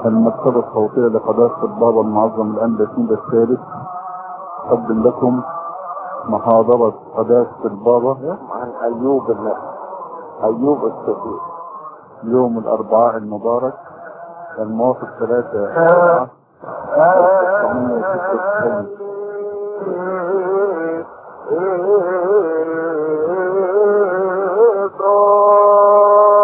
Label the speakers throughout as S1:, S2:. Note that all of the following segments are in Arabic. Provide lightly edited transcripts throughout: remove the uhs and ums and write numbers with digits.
S1: المكتبة الصوتية لقداسة البابا المعظم الأنبا سيدة الثالث تقدم لكم محاضرة قداسة البابا
S2: عن أيوب النبي، أيوب الصديق،
S1: يوم الأربعاء المبارك الموافق 3/4/1996.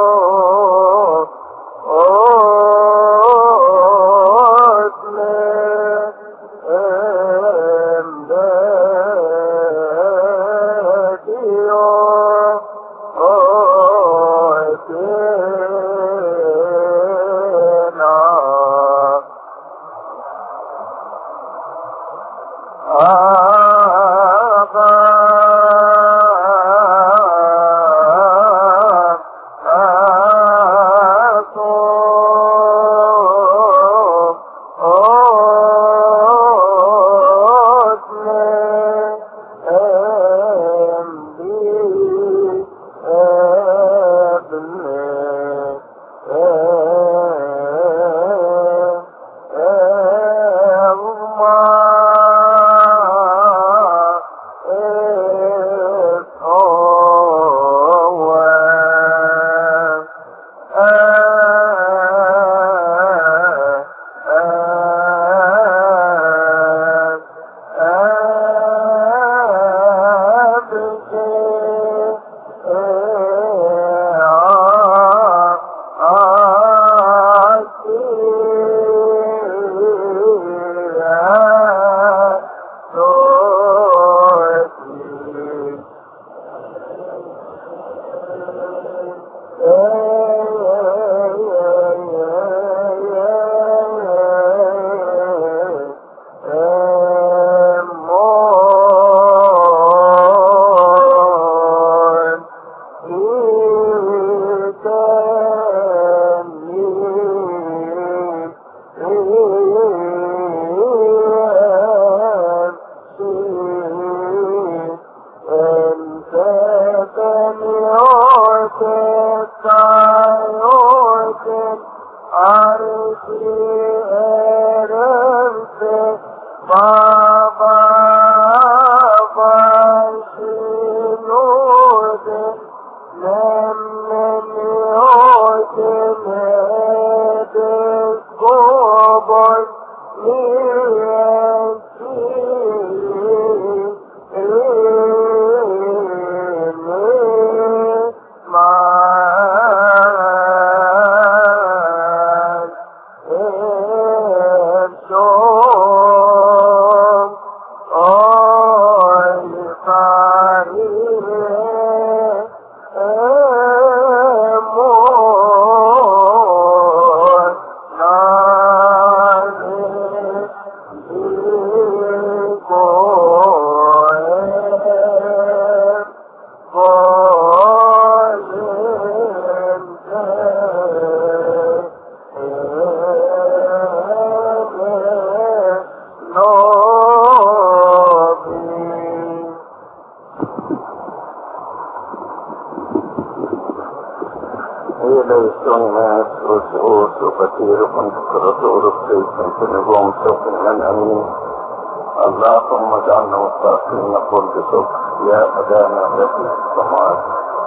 S1: اللهم اجعلنا مستحقين نقول بشكر يا أبانا الذي في السماوات.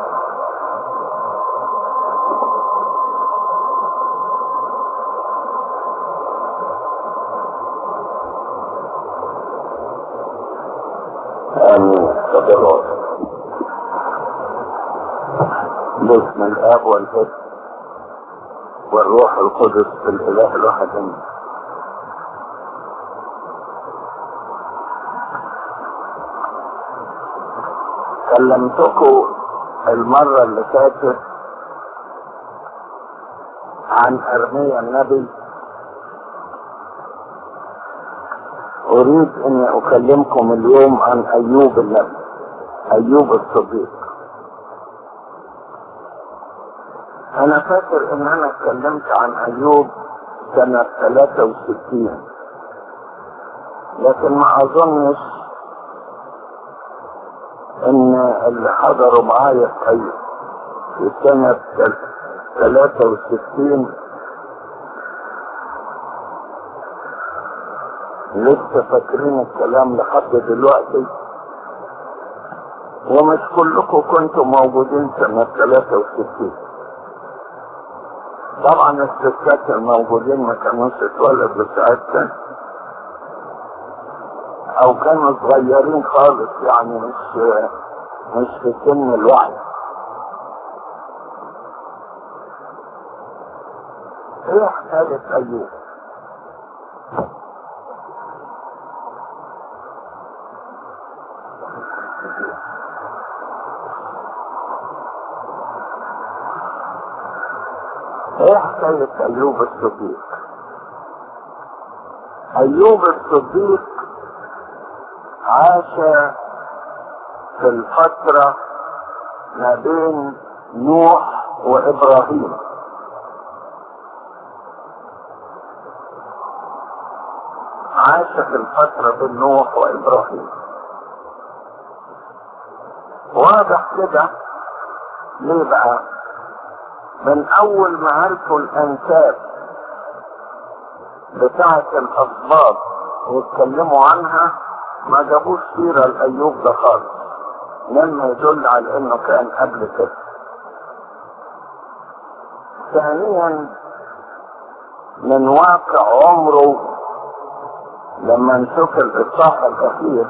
S1: آمين. تفضلوا. باسم الآب والابن والروح القدس الإله الواحد آمين. كلمتكم المرة اللي فاتت عن أرميا النبي. أريد أن أكلمكم اليوم عن أيوب النبي، أيوب الصديق. أنا فاكر أن أنا اتكلمت عن أيوب سنة 63، لكن ما أظنش ان اللي حضروا معايا في سنة 63
S2: لسه فاكرين الكلام لحد دلوقتي، ومش كلكم كنتوا موجودين سنة 63. طبعا الستات الموجودين ما كانوش اتولدوا ساعتها، او كانوا صغيرين خالص، يعني مش في سن الوعي. ايه حكاية ايوب؟ ايه حكاية ايوب الصديق؟ ايوب الصديق عاش في الفترة ما بين نوح وابراهيم. عاش في الفترة بين نوح وابراهيم. واضح كده. ليه بقى؟ من اول ما عرفوا الانساب بتاعة الاسباط واتكلموا عنها ما جابوش سيرة الايوب ده خالص، مما يدل على انه كان قبل كده. ثانيا، من واقع عمره لما نشوف الاصحاح الاخير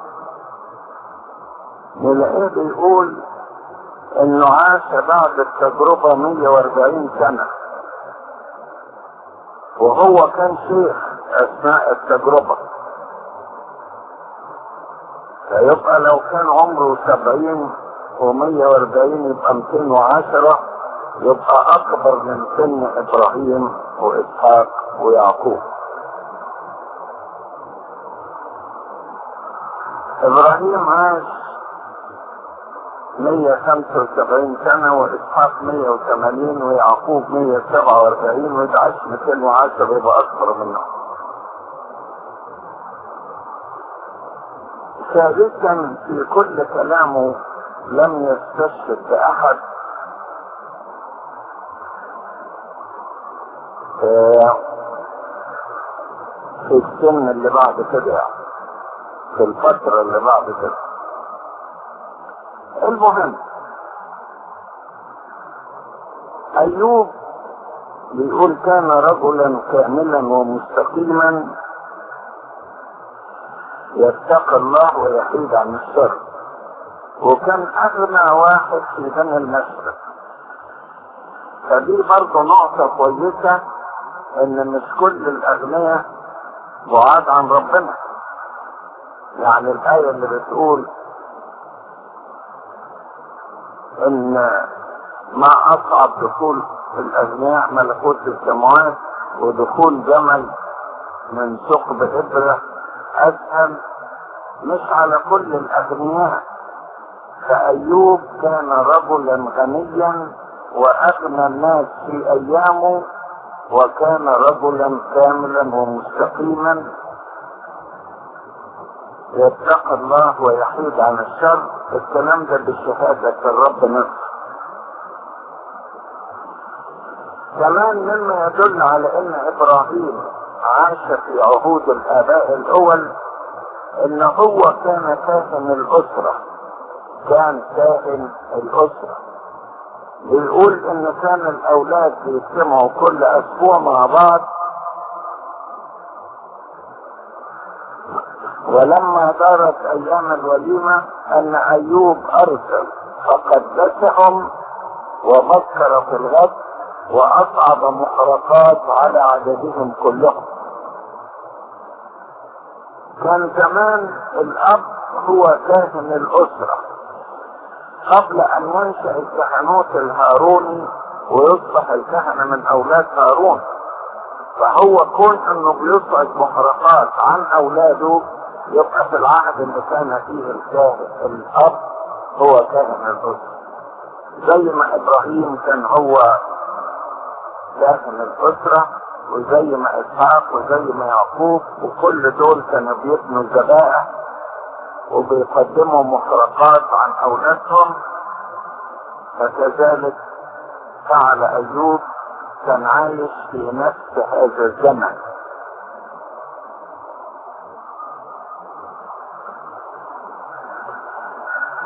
S2: نلاقيه بيقول انه عاش بعد التجربة 140 سنة، وهو كان شيخ اثناء التجربة. فيبقى لو كان عمره 70 و140 يبقى 210، يبقى اكبر من سن ابراهيم واسحاق ويعقوب. ابراهيم عاش 175 سنة، واسحاق 180، ويعقوب 147، وإذا عاش 210 يبقى اكبر منه. ثالثا، في كل كلامه لم يستشهد بأحد، في السن اللي بعد كده، يعني في الفترة اللي بعد كده. المهم، أيوب بيقول كان رجلا كاملا ومستقيما يتقي الله ويحيد عن الشر، وكان أغنى واحد في بني المشرق. فدي برضه نقطة كويسة، إن مش كل الأغنياء بعاد عن ربنا. يعني الآية اللي بتقول إن ما أصعب دخول الأغنياء ملكوت السماوات، ودخول جمل من ثقب إبرة أسهل، مش على كل الأغنياء. فأيوب كان رجلا غنيا وأغنى الناس في أيامه، وكان رجلا كاملا ومستقيما يتقي الله ويحيد عن الشر. الكلام ده بشهادة الرب نفسه. كمان مما يدل على ان ابراهيم عاش في عهود الاباء الاول، ان هو كان كاهن الاسرة. كان كاهن الاسرة. بيقول ان كان الاولاد بيجتمعوا كل اسبوع مع بعض، ولما دارت ايام الوليمة ان ايوب ارسل فقدسهم وبكر في الغد واصعب محرقات على عددهم كلهم. كان زمان الاب هو كاهن الاسرة قبل ان ينشأ الكهنوت الهاروني ويصبح الكهنة من اولاد هارون. فهو كون انه بيصعد محرقات عن اولاده، يبقى في العهد اللي كان فيه الاب هو كاهن الاسرة. زي ما ابراهيم كان هو كاهن الاسرة، وزي ما اسحاق، وزي ما يعقوب، وكل دول كانوا بيبنوا الذبائح وبيقدموا محرقات عن اولادهم. فكذلك فعل ايوب، كان عايش في نفس هذا الزمن.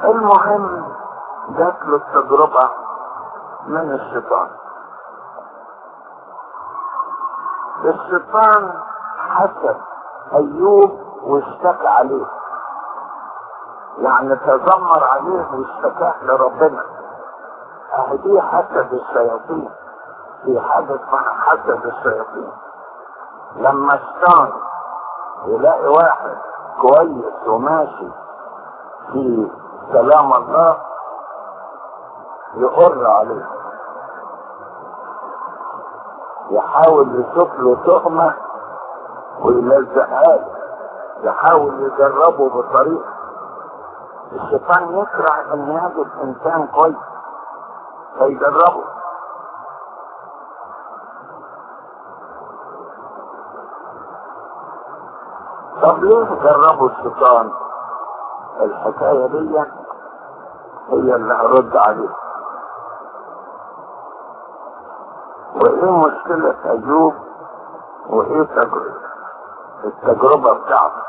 S2: المهم جات له التجربة من الشيطان. الشيطان حسد أيوب واشتكى عليه، يعني تذمر عليه واشتكاه لربنا. دي حسد الشياطين، في حاجة اسمها حسد الشياطين. لما الشيطان يلاقي واحد كويس وماشي في سلام الله يقر عليه، يحاول يشوف له تهمة ويلزقها له، يحاول يجربه بطريقة. الشيطان يكره ان يجد انسان كويس فيجربه. طب ليه جربوا الشيطان؟ الحكاية دي هي اللي هرد عليها. وايه مشكلة ايوب وايه التجربة بتاعته؟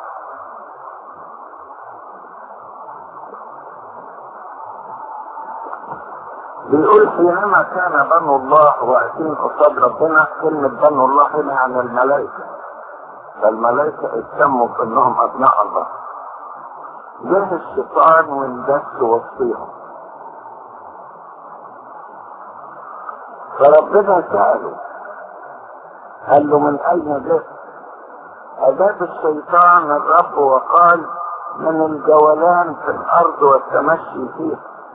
S2: بيقول حينما كان بنو الله واقفين قصاد ربنا، كلمة بنو الله هنا عن الملائكة، فالملائكة اتسموا بانهم ابناء الله. جه الشيطان واندس وسطيهم، فربنا سأله قال له من اين جئت؟ اجاب الشيطان الرب وقال من الجولان في الارض والتمشي فيها.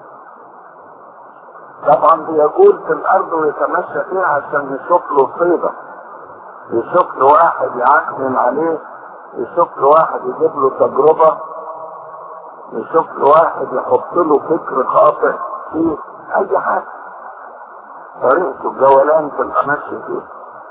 S2: طبعا بيجول في الارض ويتمشى فيها عشان يشوف له صيدة، يشوف له واحد يعكنن عليه، يشوف له واحد يجيب له تجربة، يشوف له واحد يحط له فكر خاطئ فيه، اي حاجة. طريقته الجولان في التمشي فيها.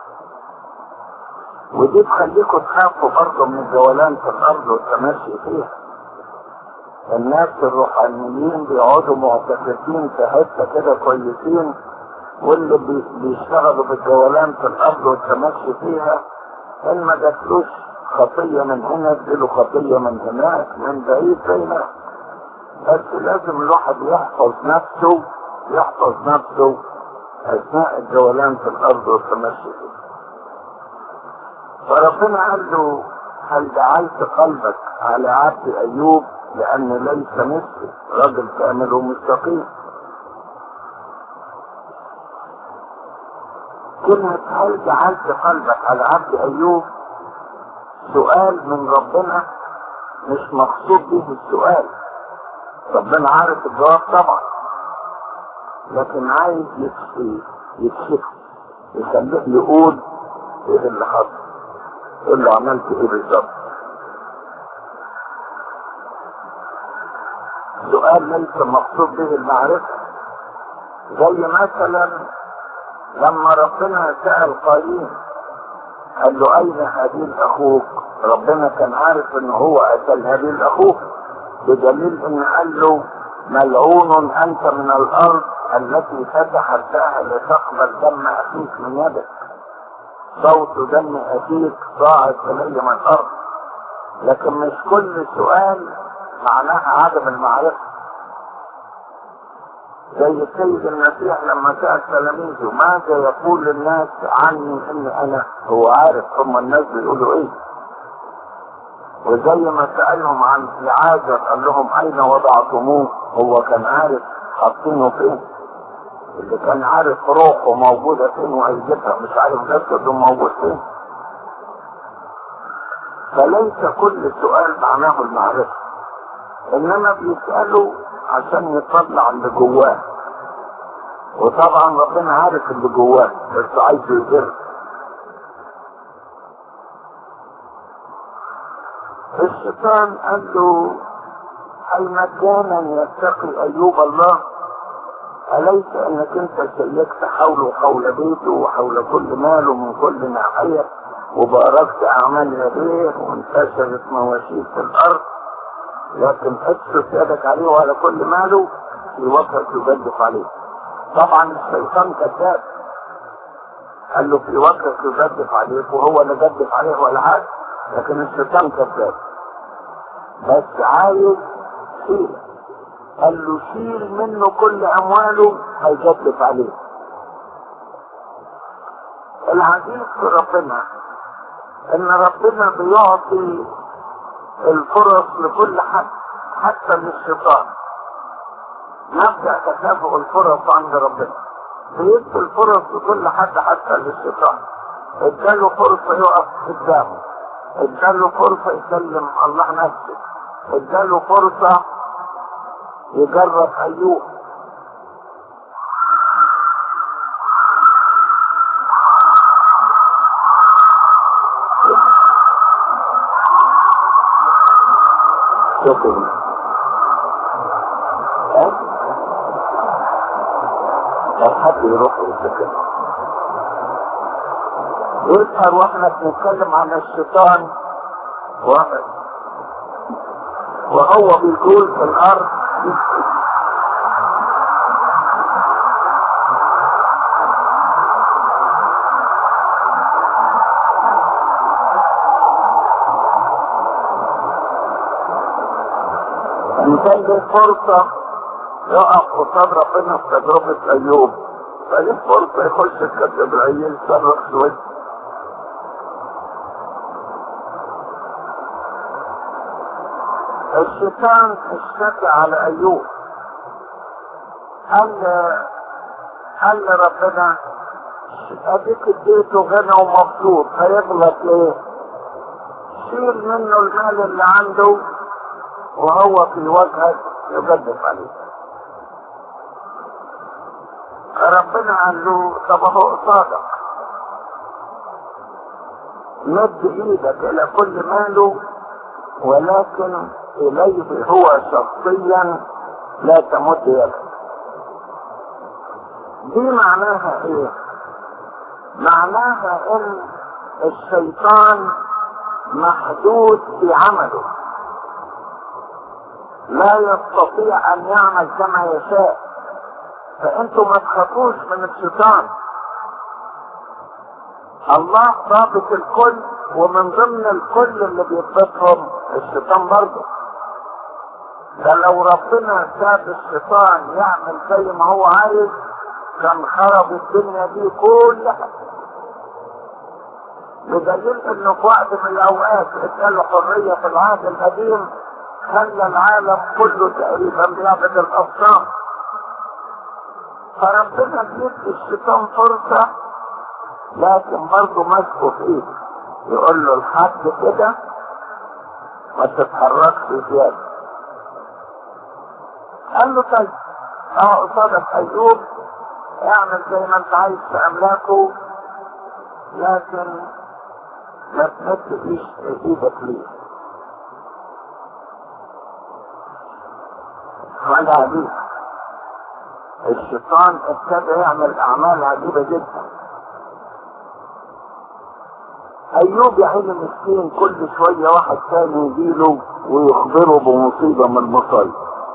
S2: ودي تخليكم تخافوا برضه من الجولان في الارض والتمشي فيها. الناس الروحانيين بيقعدوا معتكفين في حته كده كويسين، واللي بيشتغلوا بالجولان في الارض والتمشي فيها ان ما جاتلوش خطيه من هنا تجيله خطيه من هناك، من بعيد هنا. بس لازم الواحد يحفظ نفسه اثناء الجولان في الارض والتمشي فيها. فربنا قال له هل جعلت قلبك على عبد ايوب لأن ليس مثله رجل كامل ومستقيم؟ كلمة هل جعلت قلبك على عبد أيوب سؤال من ربنا، مش مقصود به السؤال. ربنا عارف الجواب طبعا، لكن عايز يكشف، يخليه يقول ايه اللي حصل، ايه اللي عملت ايه بالظبط. سؤال ليس مقصود به المعرفة. زي مثلا لما ربنا سأل قايين قال له اين هابيل اخوك؟ ربنا كان عارف ان هو قتل هابيل اخوك، بدليل ان قال له ملعون انت من الارض التي فتحت لها لتقبل دم اخيك من يدك. صوت دم اخيك صاعد الي من الارض. لكن مش كل سؤال معناها عدم المعرفة. زي السيد المسيح لما سأل تلاميذه ماذا يقول الناس عني اني انا، هو عارف هم الناس بيقولوا ايه. وزي ما سألهم عن لعازر قال لهم اين وضعتموه، هو كان عارف حاطينه فين. اللي كان عارف روحه موجودة فين وهيجيبها، مش عارف جسده موجود فين. فليس كل سؤال معناه المعرفة، انما بيسألوا عشان يطلع اللي جواه. وطبعا ربنا عارف اللي جواه بس عايز يظهر. الشيطان قال له هل مجانا يتقي ايوب الله؟ أليس انك انت سيكت حوله وحول بيته وحول كل ماله من كل ناحية، وباركت اعمال يديه وانتشرت مواشيه في الارض، لكن ابسط يدك عليه وعلى كل ماله في وقتك يجدف عليه. طبعا الشيطان كذاب، قال له في وقتك يجدف عليك، وهو اللي جدف عليه ولا حاجه، لكن الشيطان كذاب. بس عايز حيلة قال له شيل منه كل امواله هيجدد عليه. العجيب في ربنا ان ربنا بيعطي الفرص لكل حد حتى للشيطان. نبدأ تكافؤ الفرص عند ربنا، بيدي الفرص لكل حد حتى للشيطان. اداله فرصة يقف قدامه، اداله فرصة يسلم الله نفسه، اداله فرصة يجرب ايوب. شكرا. حد يروح يذكر يظهر واحنا بنتكلم عن الشيطان وهو بيقول في الارض ان كان دي فرصة يقف قصاد ربنا في تجربة ايوب، فدي فرصة يخش الكتاب العيل صرخ سويت. الشيطان اشتكى على ايوب، قال ربنا اديك اديته غنى ومبسوط هيغلط ليه؟ شيل منه المال اللي عنده وهو في وجهك يجدف عليه. ربنا قال له طب هو قصادك، مد ايدك الى كل ماله ولكن اليه هو شخصيا لا تمد يدك. دي معناها ايه؟ معناها ان الشيطان محدود في عمله، لا يستطيع ان يعمل كما يشاء، فانتوا ما تخافوش من الشيطان. الله ضابط الكل، ومن ضمن الكل اللي بيضبطهم الشيطان برضه. ده لو ربنا ساب الشيطان يعمل زي ما هو عايز كان خرب الدنيا دي كلها. بدليل انه في وقت من الاوقات اداله حريه في العهد القديم خلى العالم كله تقريبا بيعبد الاصنام. فربنا بيدي الشيطان فرصه، لكن برضه ماسكه في ايده يقول له لحد كده ما تتحركش زياده. قال له طيب اهو قصادك ايوب، اعمل زي ما انت عايز في املاكه، لكن ما تمدش ايدك ليه. حاجة عجيبة، الشيطان ابتدى يعمل اعمال عجيبة جدا. ايوب يا عيني مسكين كل شوية واحد ثاني يجيله ويخبره بمصيبة من المصايب.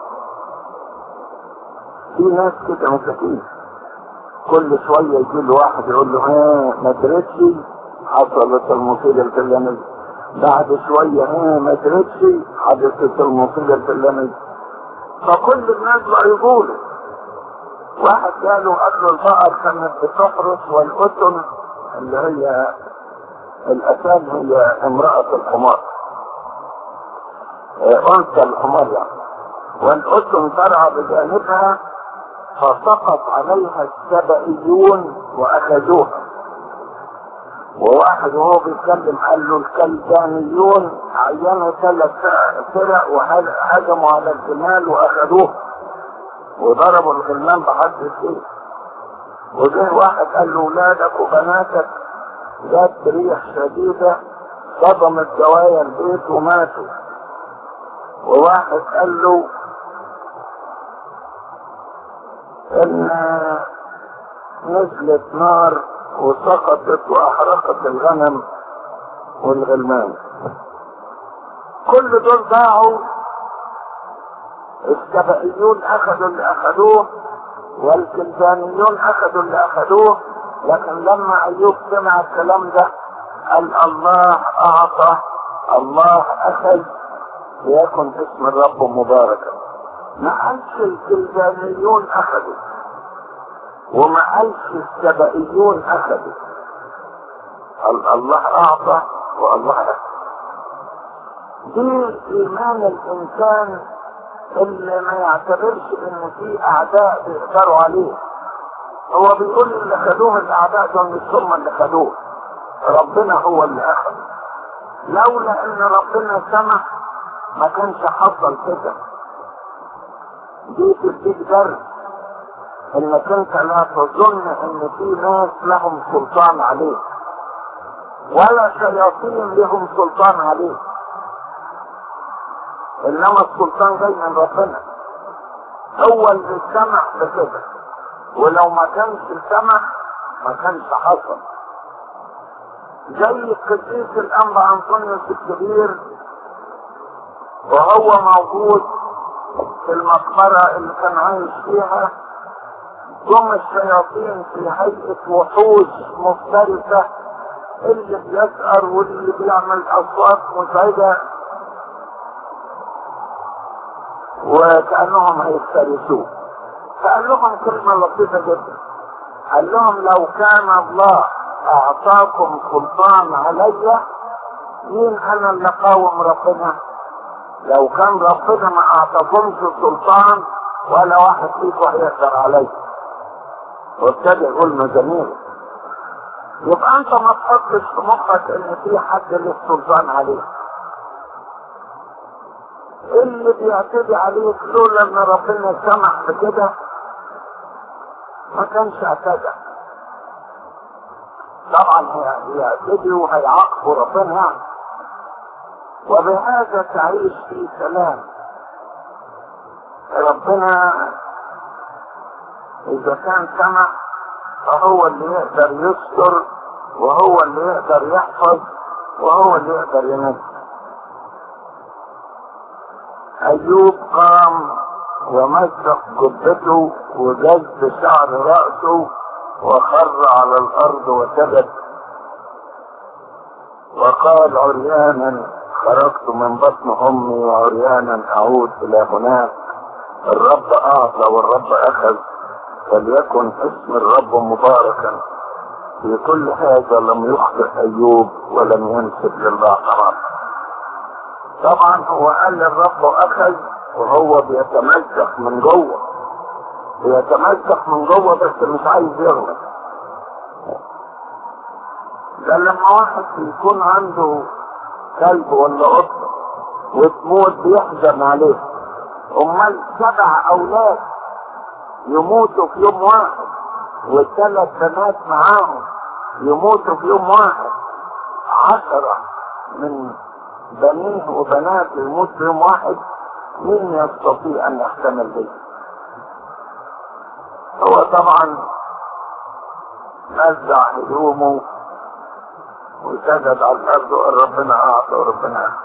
S2: في ناس كده مساكين كل شوية يجيله واحد يقول له ما درتش حصلت المصيبة الفلانية، بعد شوية ما درتش حدثت المصيبة الفلانية. فكل الناس بقى يقولوا. واحد قالوا قبل البقر كانت بتحرس والأتن اللي هي الأتان هي امرأة الحمار، أنثى الحمار يعني، والأتن ترعى بجانبها فسقط عليها السبئيون وأخذوها. وواحد وهو بيتكلم قال له الكلدانيون عينوا 3 فرق وهجموا على الجمال واخذوه وضربوا الغلمان بحد السيف. وجه واحد قال له ولادك وبناتك جات ريح شديده صدمت زوايا البيت وماتوا. وواحد قال له ان نزلت نار وسقطت واحرقت الغنم والغلمان. كل دول ضاعوا. السبئيون اخذوا اللي اخذوه والكلدانيون اخذوا اللي اخذوه. لكن لما ايوب سمع الكلام ده قال الله اعطى الله اخذ ليكن اسم الرب مباركا. ما قالش الكلدانيون اخذوا، وما قالش السبائيون اخذوا. الله اعطى والله اخذ. دي ايمان الانسان اللي ما يعتبرش ان في اعداء بيقدروا عليه. هو بيقول اللي خدوه الاعداء دول مش هم اللي خدوه، ربنا هو اللي اخذ. لولا ان ربنا سمح ما كانش حصل كده. دي تديك درس انك انت لا تظن ان في ناس لهم سلطان عليك، ولا شياطين لهم سلطان عليك، انما السلطان جاي من ربنا. هو اللي سمح بكده، ولو ما كانش سمح ما كانش حصل. زي القديس الانبا انطونيوس الكبير وهو موجود في المقبرة اللي كان عايش فيها، جم الشياطين في هيئة وحوش مفترسة، اللي بيسأر واللي بيعمل أصوات مزعجة وكأنهم هيفترسوه. فقال لهم كلمة لطيفة جدا، قال لهم لو كان الله أعطاكم سلطان علي، مين أنا اللي قاوم ربنا؟ لو كان ربنا ما أعطاكمش سلطان ولا واحد فيكم هيقدر علي. وابتدى يقول مزامير. يبقى أنت ما تحطش في مخك إن في حد له سلطان عليك. اللي بيعتدي عليك لولا إن ربنا سمح بكده ما كانش اعتدى. طبعا هيعتدي وهيعاقبوا ربنا، وبهذا تعيش في سلام. ربنا اذا كان سمح فهو اللي يقدر يستر، وهو اللي يقدر يحفظ، وهو اللي يقدر ينجي. ايوب قام ومزق جبته وجز شعر رأسه وخر على الارض وسجد وقال عريانا خرجت من بطن امي وعريانا اعود الى هناك. الرب اعطى والرب اخذ، فليكن اسم الرب مباركا. في كل هذا لم يخطئ ايوب ولم ينسب لله طبعا. طبعا هو قال الرب اخذ وهو بيتمزق من جوه، بيتمزق من جوه بس مش عايز يغلط. ده لما واحد يكون عنده كلب ولا قطه وتموت بيحزن عليه، امال 7 اولاد يموتوا في يوم واحد والثلاث بنات معاهم يموتوا في يوم واحد، 10 من بنيه وبناته يموت في يوم واحد، مين يستطيع ان يحتمل به؟ هو طبعا نزع هدومه وسجد على الارض وقال ربنا اعطى وربنا اخذ.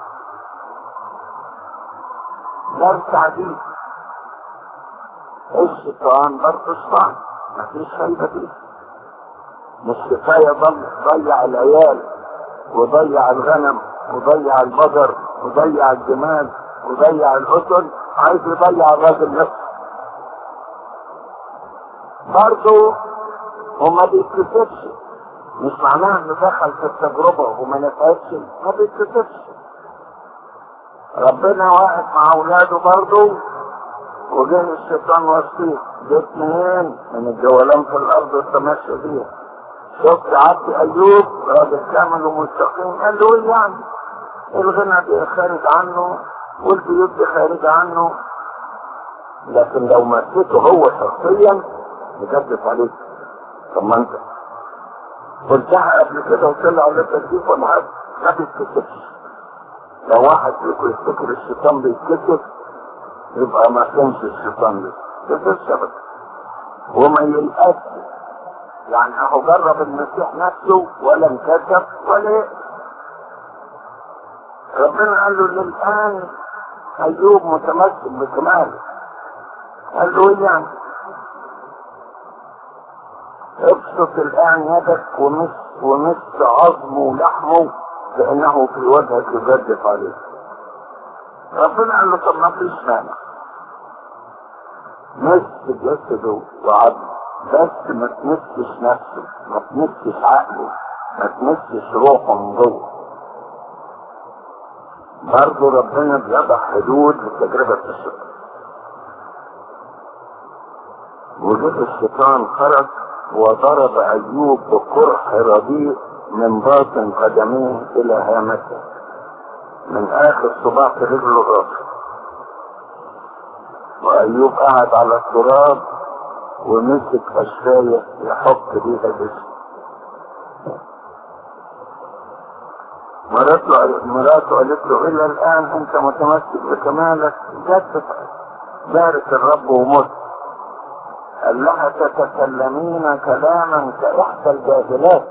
S2: درس عجيب. الشيطان برضه شيطان، مفيش فايده فيه. مش كفايه ضيع العيال وضيع الغنم وضيع البقر وضيع الجمال وضيع الاسد، عايز يضيع الراجل نفسه برضه. وما بيتكسفش، مش معناه انه دخل في التجربه وما نفعتش، ما بيتكسفش. ربنا واقف مع اولاده برضه، وجه الشيطان وسطيه، جه 2 من الجولان في الارض والتمشي فيها. شفت عبد ايوب راجل كامل ومستقيم، قال له ايه يعني؟ الغنى دي خارج عنه والبيوت دي خارج عنه، لكن لو مسكته هو شخصيا يجدف عليك. طب ما انت قلتها قبل كده وطلع على التكليف ولا حاجه، ما بيتكسفش. لو واحد فيكم يفتكر الشيطان بيتكسف يبقى ما كانش الشيطان بيتكسف ابدا وما يلقاش. يعني اهو جرب المسيح نفسه ولا انكسف ولا يقف. ربنا قال له للآن ايوب متمسك بكماله. قال له ايه يعني؟ ابسط الآن يدك ومس عظمه ولحمه كأنه في وجهك يجدف عليه. ربنا قال له طب ما فيش مانع، مس جسده وعظمه، بس ما تمسش نفسه، ما تمسش عقله، ما تمسش روحه من جوه. برضه ربنا بيضع حدود لتجربة الشيطان. وجود الشيطان خرج وضرب أيوب بقرح رديء من باطن قدميه إلى هامته، من آخر صباع في رجله الراسه. وأيوب قعد على التراب ومسك أشفاية يحط بيها جسمه. مراته قالت له إلى الآن أنت متمسك بكمالك؟ جد بارك الرب ومت. قال لها تتكلمين كلاما كإحدى الجاهلات.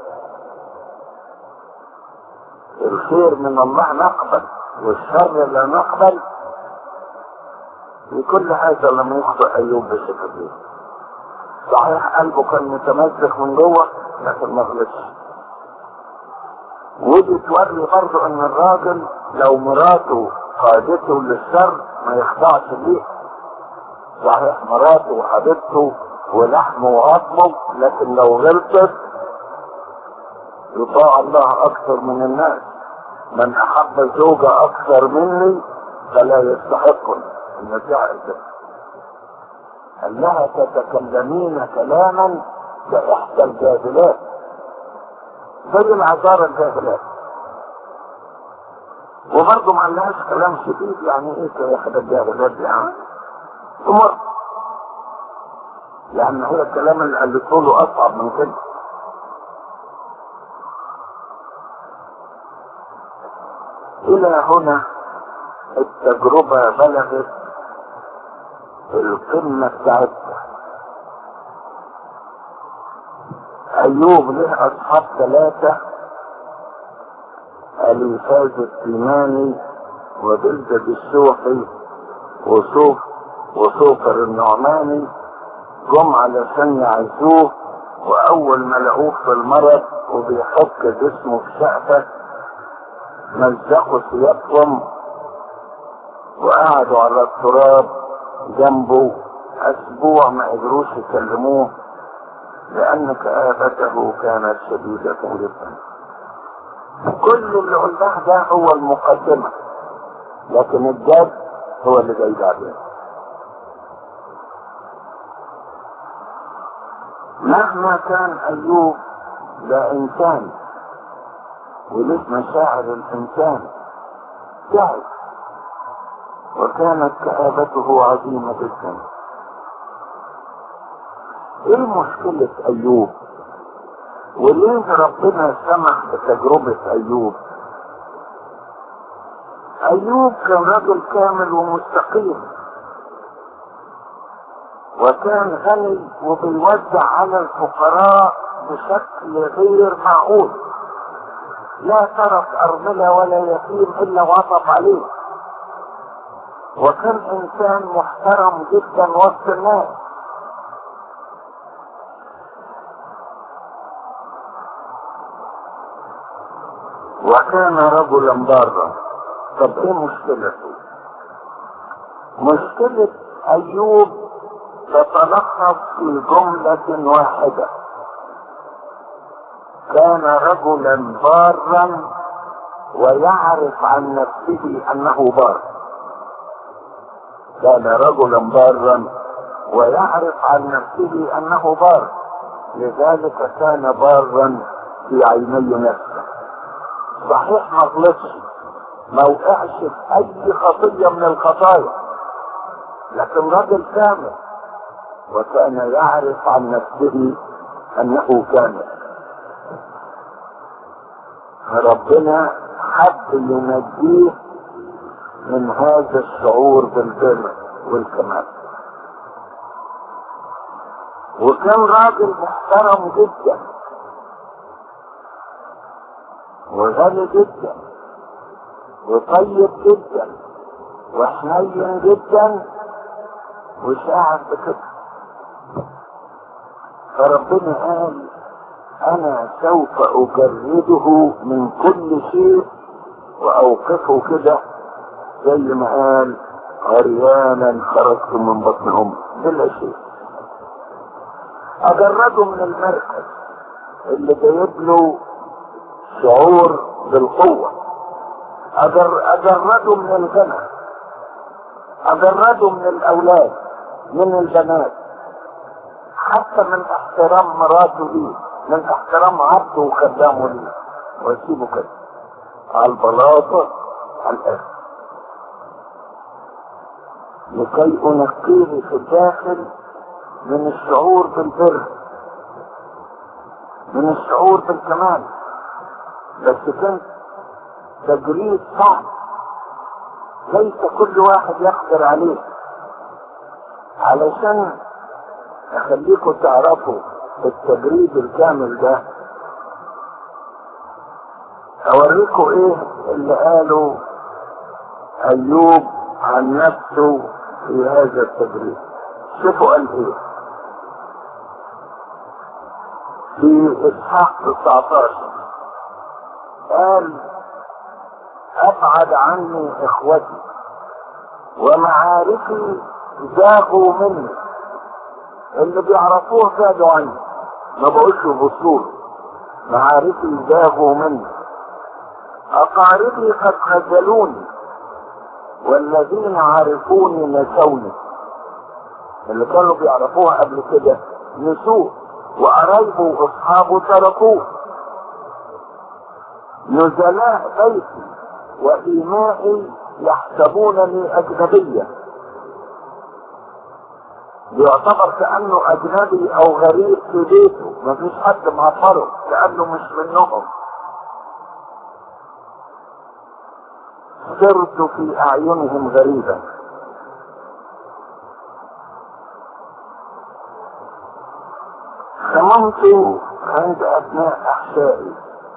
S2: الخير من الله نقبل والشر لا نقبل. لكل هذا لم يخطئ أيوب بصفته. صحيح قلبه كان متمسك من جوه لكن ما غلطش. ودي توري برضه ان الراجل لو مراته قادته للشر ما يخضعش ليه. صحيح مراته وحبيبته ولحمه وعظمه، لكن لو غلطت يطاع الله اكثر من الناس. من احب زوجة اكثر مني فلا يستحقني. النبي عز قال لها تتكلمين كلاما كإحدى الجاهلات، زي العذارى الجاهلات. وبرضه ما قالهاش كلام شديد، يعني ايه كإحدى الجاهلات يعني؟ تمر، لأن هو الكلام اللي قالته له أصعب من كده. إلى هنا التجربة بلغت القمة بتاعتها. أيوب له أصحاب ثلاثة، أليفاز التيماني وبلدد السوحي وصوفر النعماني، جم علشان يعزوه. وأول ما لقوه في المرض وبيحك جسمه في شقفة مزقوا ثيابهم وقعدوا على التراب جنبه أسبوع ما قدروش يكلموه، لأن كآبته كانت شديدة جدا. كل اللي قلناه ده هو المقدمة، لكن الجد هو اللي جاي بعدين. مهما كان أيوب ده إنسان وليه مشاعر الإنسان تعب، وكانت كآبته عظيمة جدا. ايه مشكلة أيوب؟ وليه ربنا سمح بتجربة أيوب؟ أيوب كان رجل كامل ومستقيم، وكان غني وبيوزع على الفقراء بشكل غير معقول. لا ترك أرملة ولا يتيم إلا وعطف عليه، وكان إنسان محترم جدا وسط الناس. وكان رجلا بارا. طب ايه مشكلته؟ مشكلة أيوب تتلخص في جملة واحدة: كان رجلا بارا ويعرف عن نفسه أنه بار. كان رجلا بارا ويعرف عن نفسه أنه بار، لذلك كان بارا في عيني نفسه. صحيح ما غلطش، ما وقعش في أي خطية من الخطايا، لكن رجل كامل وكان يعرف عن نفسه أنه كامل. ربنا حب ينجيه من هذا الشعور بالبر والكمال. وكان راجل محترم جدا وغني جدا وطيب جدا وحنين جدا وشاعر بكده. فربنا قال: انا سوف اجرده من كل شيء واوقفه كده، زي ما قال: عريانا خرجت من بطن امي بلا شيء. اجرده من المركز اللي جايب له شعور بالقوة، اجرده من الغنى، اجرده من الاولاد، من البنات، حتى من احترام مراته ليه، من احترام عبده وخدامه ليه، واسيبه كده على البلاطة على الاخر لكي انقيه في الداخل من الشعور بالبر، من الشعور بالكمال. بس كان تجريد صعب ليس كل واحد يقدر عليه. علشان اخليكم تعرفوا التجريد الكامل ده، اوريكم ايه اللي قاله ايوب عن نفسه في هذا التجريد. شوفوا قال ايه في اصحاح 19. قال ابعد عني اخوتي ومعارفي زاغوا مني. اللي بيعرفوه زادوا عني، ما بقولش بصول. معارفي زاغوا مني، اقاربي قد خذلوني والذين عرفوني نسوني. اللي كانوا بيعرفوها قبل كده نسوه، وقرايبه واصحابه تركوه. نزلاء بيتي وإيمائي يحسبونني أجنبيا. بيعتبر كأنه أجنبي أو غريب في بيته، مفيش حد معطره، كأنه مش منهم. صرت في أعينهم غريبا. خممت عند أبناء أحشائي،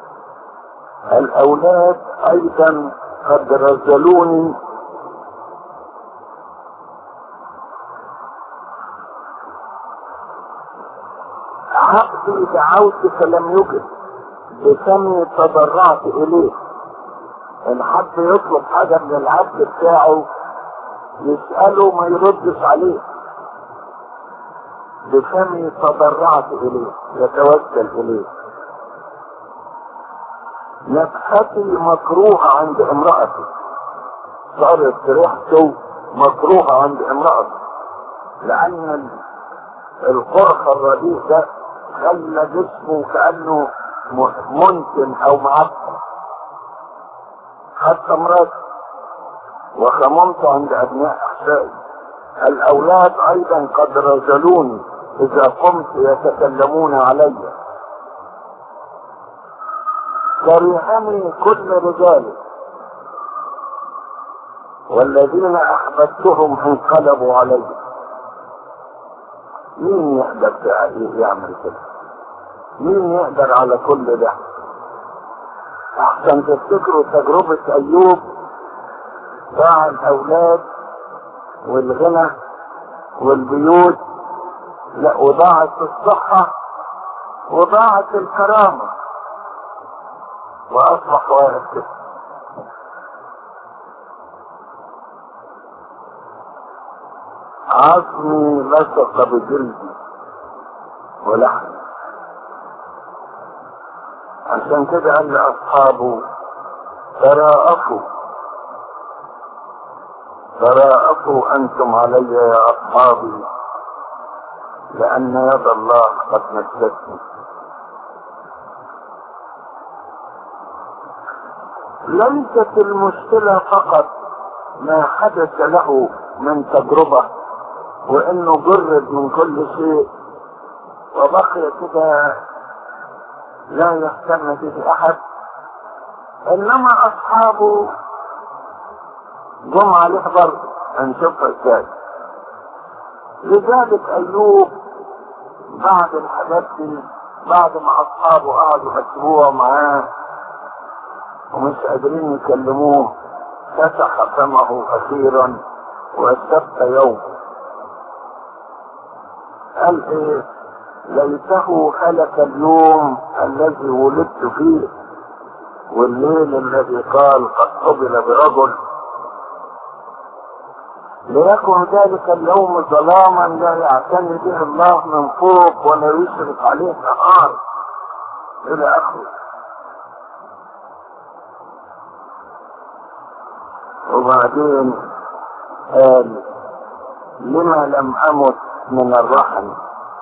S2: الأولاد أيضا قد رزلوني. عبدي دعوت فلم يجب، بفمي تضرعت إليه. إن حد يطلب حاجة من العبد بتاعه يسأله ما يردش عليه. بفمي تضرعت إليه، يتوسل إليه. نفحتي مكروهة عند امرأتي، صارت ريحته مكروهة عند امرأتي، لأن القرح الرديء ده خلى جسمه كأنه منتن أو معفن. حتى مراتي. وخممت عند أبناء أحشائي، الأولاد أيضا قد رزلوني، إذا قمت يتكلمون علي. كرهني كل رجالي والذين أحببتهم انقلبوا علي. مين يقدر يعمل كده؟ مين يقدر على كل ده؟ أحسن تفتكروا تجربة أيوب ضاع الأولاد والغنى والبيوت، لا، وضاعت الصحة وضاعت الكرامة، وأصبح واحد كده. عظمي لصق بجلدي ولحمي. عشان كده قال لأصحابه تراءفوا أنتم علي يا أصحابي، لأن يد الله قد مستني. ليست المشكلة فقط ما حدث له من تجربة وانه جرد من كل شيء وبقي كده لا يهتم به احد، انما اصحابه جم عليه برضه. هنشوفها ازاي. لذلك ايوب بعد الحاجات دي، بعد ما اصحابه قعدوا اسبوع معاه ومش قادرين يكلموه، فتح فمه اخيرا والسبت يوم. قال ايه؟ ليته هلك اليوم الذي ولدت فيه والليل الذي قال قد قبل برجل. ليكن ذلك اليوم ظلاما لا يعتني به الله من فوق ولا يشرف عليه نهار الى اخره. وبعدين قال لما لم امت من الرحم؟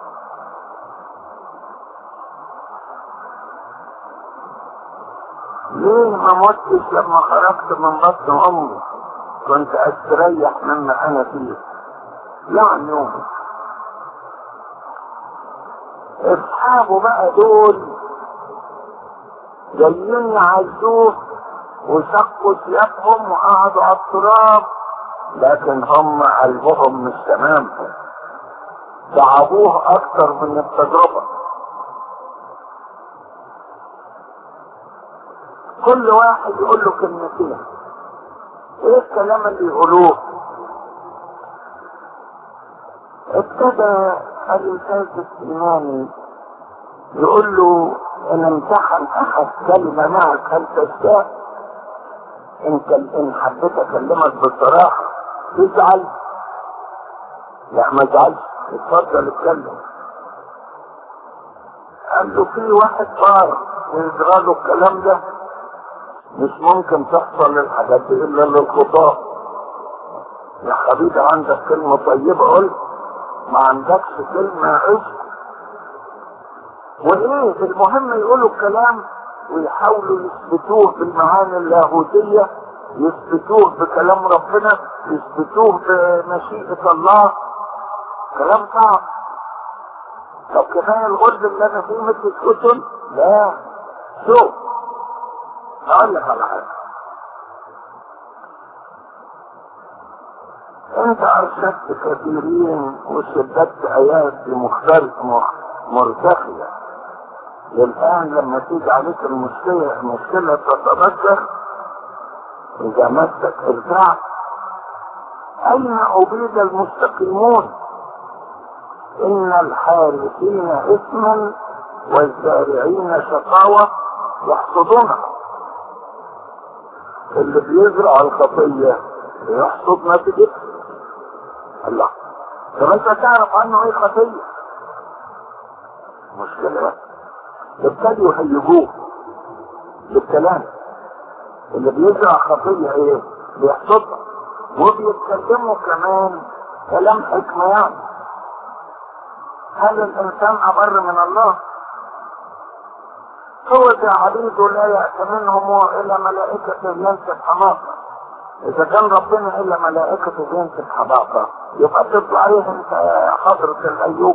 S2: ليه ما متش لما خرجت من بطن امي؟ كنت استريح مما انا فيه. يعني يوم اصحابه بقى دول جايين يعزوه وشقوا ثيابهم وقعدوا على التراب، لكن هم قلبهم مش تمام، تعبوه اكتر من التجربة. كل واحد يقول له كلمتين. ايه الكلام اللي يقولوه؟ ابتدى الاستاذ السيماني يقول له ان امتحن احد كلمة معك هل تشتاق؟ ان حبيت اكلمك بصراحة تزعل؟ لا ما تزعلش، اتفضل اتكلم. قال له في واحد طار يجرى له الكلام ده، مش ممكن تحصل الحاجات دي الا للخطاة. يا حبيبي عندك كلمة طيبة قول، ما عندكش كلمة عشق. وايه المهم يقولوا الكلام ويحاولوا يثبتوه بالمعاني اللاهوتية، يثبتوه بكلام ربنا، يثبتوه بمشيئة الله. كلام صعب. طب كفاية الغرب اللي انا فيه مثل الكتب؟ لا. شوف اقول لك على حاجة. انت ارشدت كثيرين وشددت ايات مختلفة مرتخية. الان لما تيجي عليك المشكلة تتذكر اذا مسك ارجع. اين عبيد المستقيمون؟ ان الحارسين اثما والزارعين شقاوة يحصدونها. اللي بيزرع الخطية يحصد نتيجتها. الله، طب انت تعرف عنه ايه خطية؟ مشكلة بقى. ابتدوا يهيجوه بالكلام. اللي بيزرع خطية ايه؟ بيحصدها. وبيتكلموا كمان كلام حكمة. يعني هل الانسان ابر من الله؟ هو ذا عبيد لا يأتمنهم الا ملائكة ينسب حماقة. اذا كان ربنا الا ملائكة ينسب حماقة يبقى تطلع عليه انت حضرة الايوب.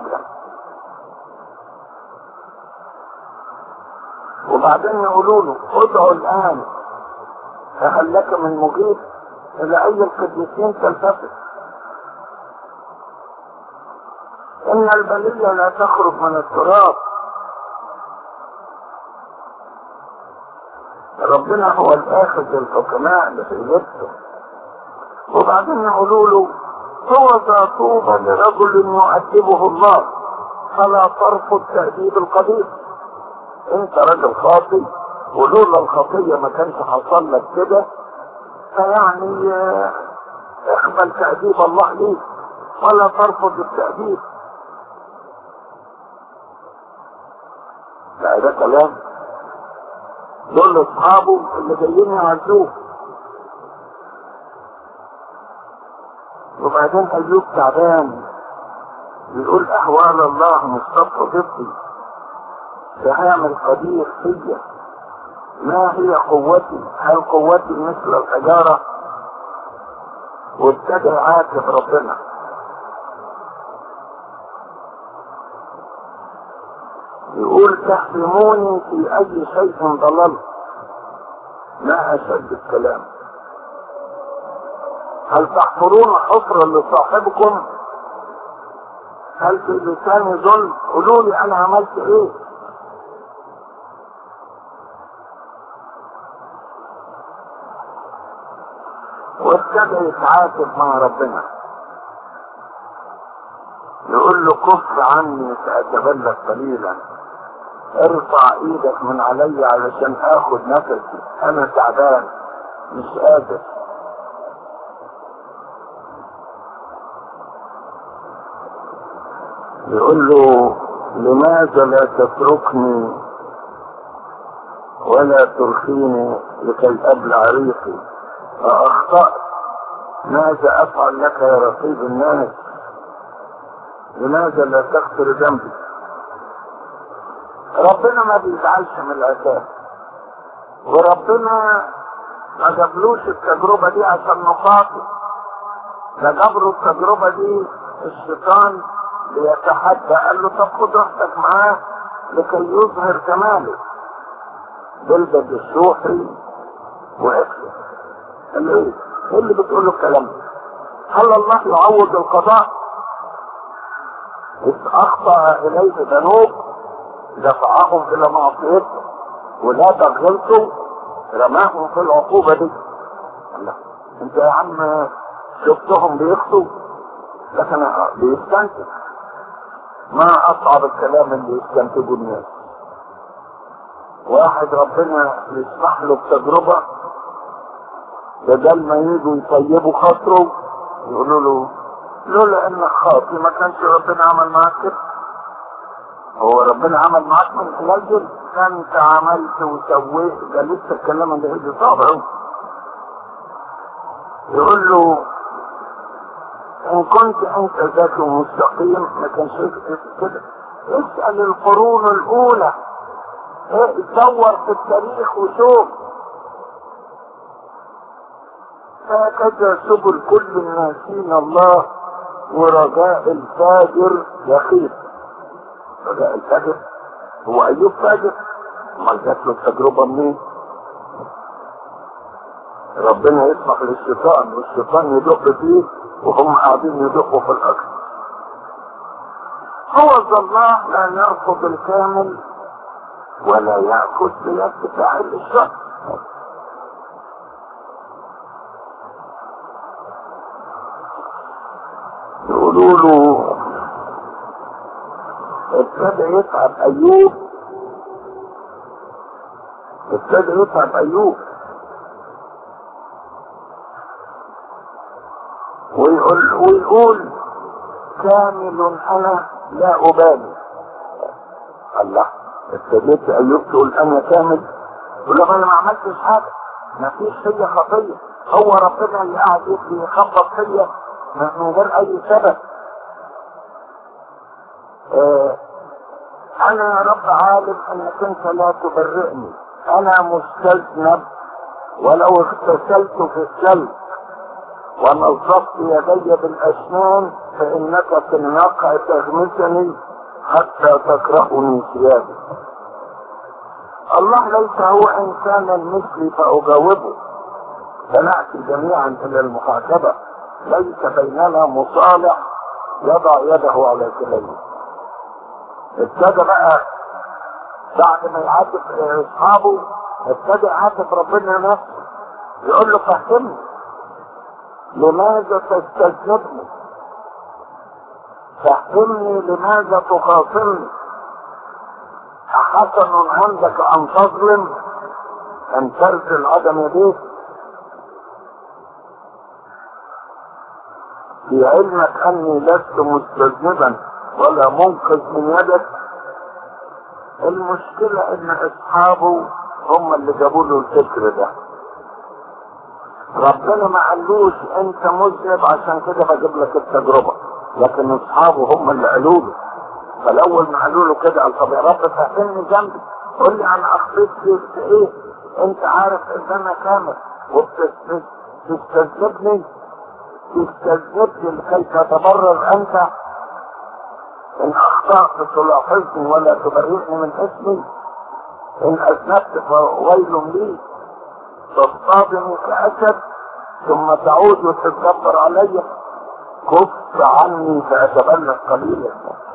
S2: وبعدين يقولوا له ادعوا الان فهل لك من مجيب؟ الى اي القديسين تلتفت؟ ان البلية لا تخرج من التراب. ربنا هو الاخذ الحكماء لسيدته. وبعدين يقولوا له هو ذا طوبى لرجل يؤدبه الله فلا ترفض تأديب القدير. انت راجل خاطئ ولولا الخطية ما كانش حصل لك كده، فيعني اقبل تأديب الله ليك ولا ترفض التأديب. لا ده كلام. دول اصحابه اللي جايين يعزوه. وبعدين ايوب تعبان بيقول احوال الله مصطفى ضدي فهعمل قدير فيا. ما هي قوتي؟ هل قوتي مثل الحجارة؟ وابتدى يعاتب ربنا. يقول تحرموني في اي شيء ضللت. ما اشد الكلام. هل تحفرون حفرا لصاحبكم؟ هل في لساني ظلم؟ قولوا لي انا عملت ايه؟ وابتدى يتعاتب مع ربنا. يقول له كف عني فاتبلد قليلا. ارفع ايدك من علي علشان اخد نفسي، انا تعبان مش قادر. يقول له لماذا لا تتركني ولا ترخيني لكي أبلع ريقي؟ فأخطأت، ماذا أفعل لك يا رقيب الناس؟ لماذا لا تغفر ذنبي؟ ربنا ما بيزعلش من العتاب، وربنا ما جابلوش التجربة دي عشان نخاطر، ده جابله التجربة دي الشيطان ليتحدى، قال له طب خد راحتك معاه لكي يظهر كماله، بلبد الشوحي واكله. قال له ايه اللي بتقول له الكلام ده؟ هل الله يعوض القضاء؟ إذ أخطأ إليه ذنوب دفعهم إلى معصيته، ولا تغلطوا رماهم في العقوبة دي. الله، انت يا عم شفتهم بيخطوا، لكن بيستنتج. ما أصعب الكلام اللي يستنتجوا الناس. واحد ربنا يسمح له بتجربة، بدل ما يجوا يطيبوا خاطره يقولوا له لولا انك خاطي ما كانش ربنا عمل معاك كده. هو ربنا عمل معاك من خلال انت عملت وسويت، ده لسه الكلام اللي هيجي طبعا. يقول له ان كنت انت ذاك مستقيم ما كانش كده. اسأل القرون الاولى، دور في التاريخ وشوف. هكذا سبل كل الناسين الله، ورجاء الفاجر يخيب. رجاء الفاجر هو ايوب فاجر؟ ما جات له التجربه منين؟ ربنا يسمح للشيطان والشيطان يدق فيه وهم قاعدين يدقوا في الاكل. هو الله لا يرفض الكامل ولا ياخذ بيد فاعل الشر. يقولوا له ابتدى يتعب ايوب، ويقول كامل انا لا ابالي. الله، ابتديت ايوب تقول انا كامل، يقول له انا ما عملتش حاجه، ما فيش فيا خطيه، هو ربنا اللي قاعد يخبط فيا من غير اي سبب. انا يا رب عالم انك انت لا تبرئني، انا مستذنب ولو اغتسلت في الثلج ونظفت يدي بالاسنان فانك في النقع تغمسني حتى تكرهني ثيابي. الله ليس هو انسانا مثلي فاجاوبه، فنأتي جميعا الى المحاسبة، ليس بيننا مصالح يضع يده على كليه. ابتدى بقى بعد ما يعاتب اصحابه، ابتدى يعاتب ربنا نفسه، يقول له فهمني لماذا تستذنبني؟ فهمني لماذا تخاصمني؟ أحسن عندك أن تظلم أن ترسل عدم يديك؟ في علمك أني لست مستذنبا ولا منقذ من يدك. المشكلة ان اصحابه هم اللي جابوا له الفكر ده. ربنا ما قالوش انت مذنب عشان كده بجيب لك التجربة، لكن اصحابه هم اللي قالوا له. فالاول ما قالوا له كده قال طب يا رب فهمني ذنبي، قول لي انا اخطيت في ايه؟ انت عارف ان انا كامل وبتستذنبني لكي تتبرر انت. ان اخطأت تلاحظني ولا تبرئني من اسمي، ان اذنبت فويل لي. تصطادني كأسد ثم تعود وتتكبر علي، كف عني فاتبلغ قليلا.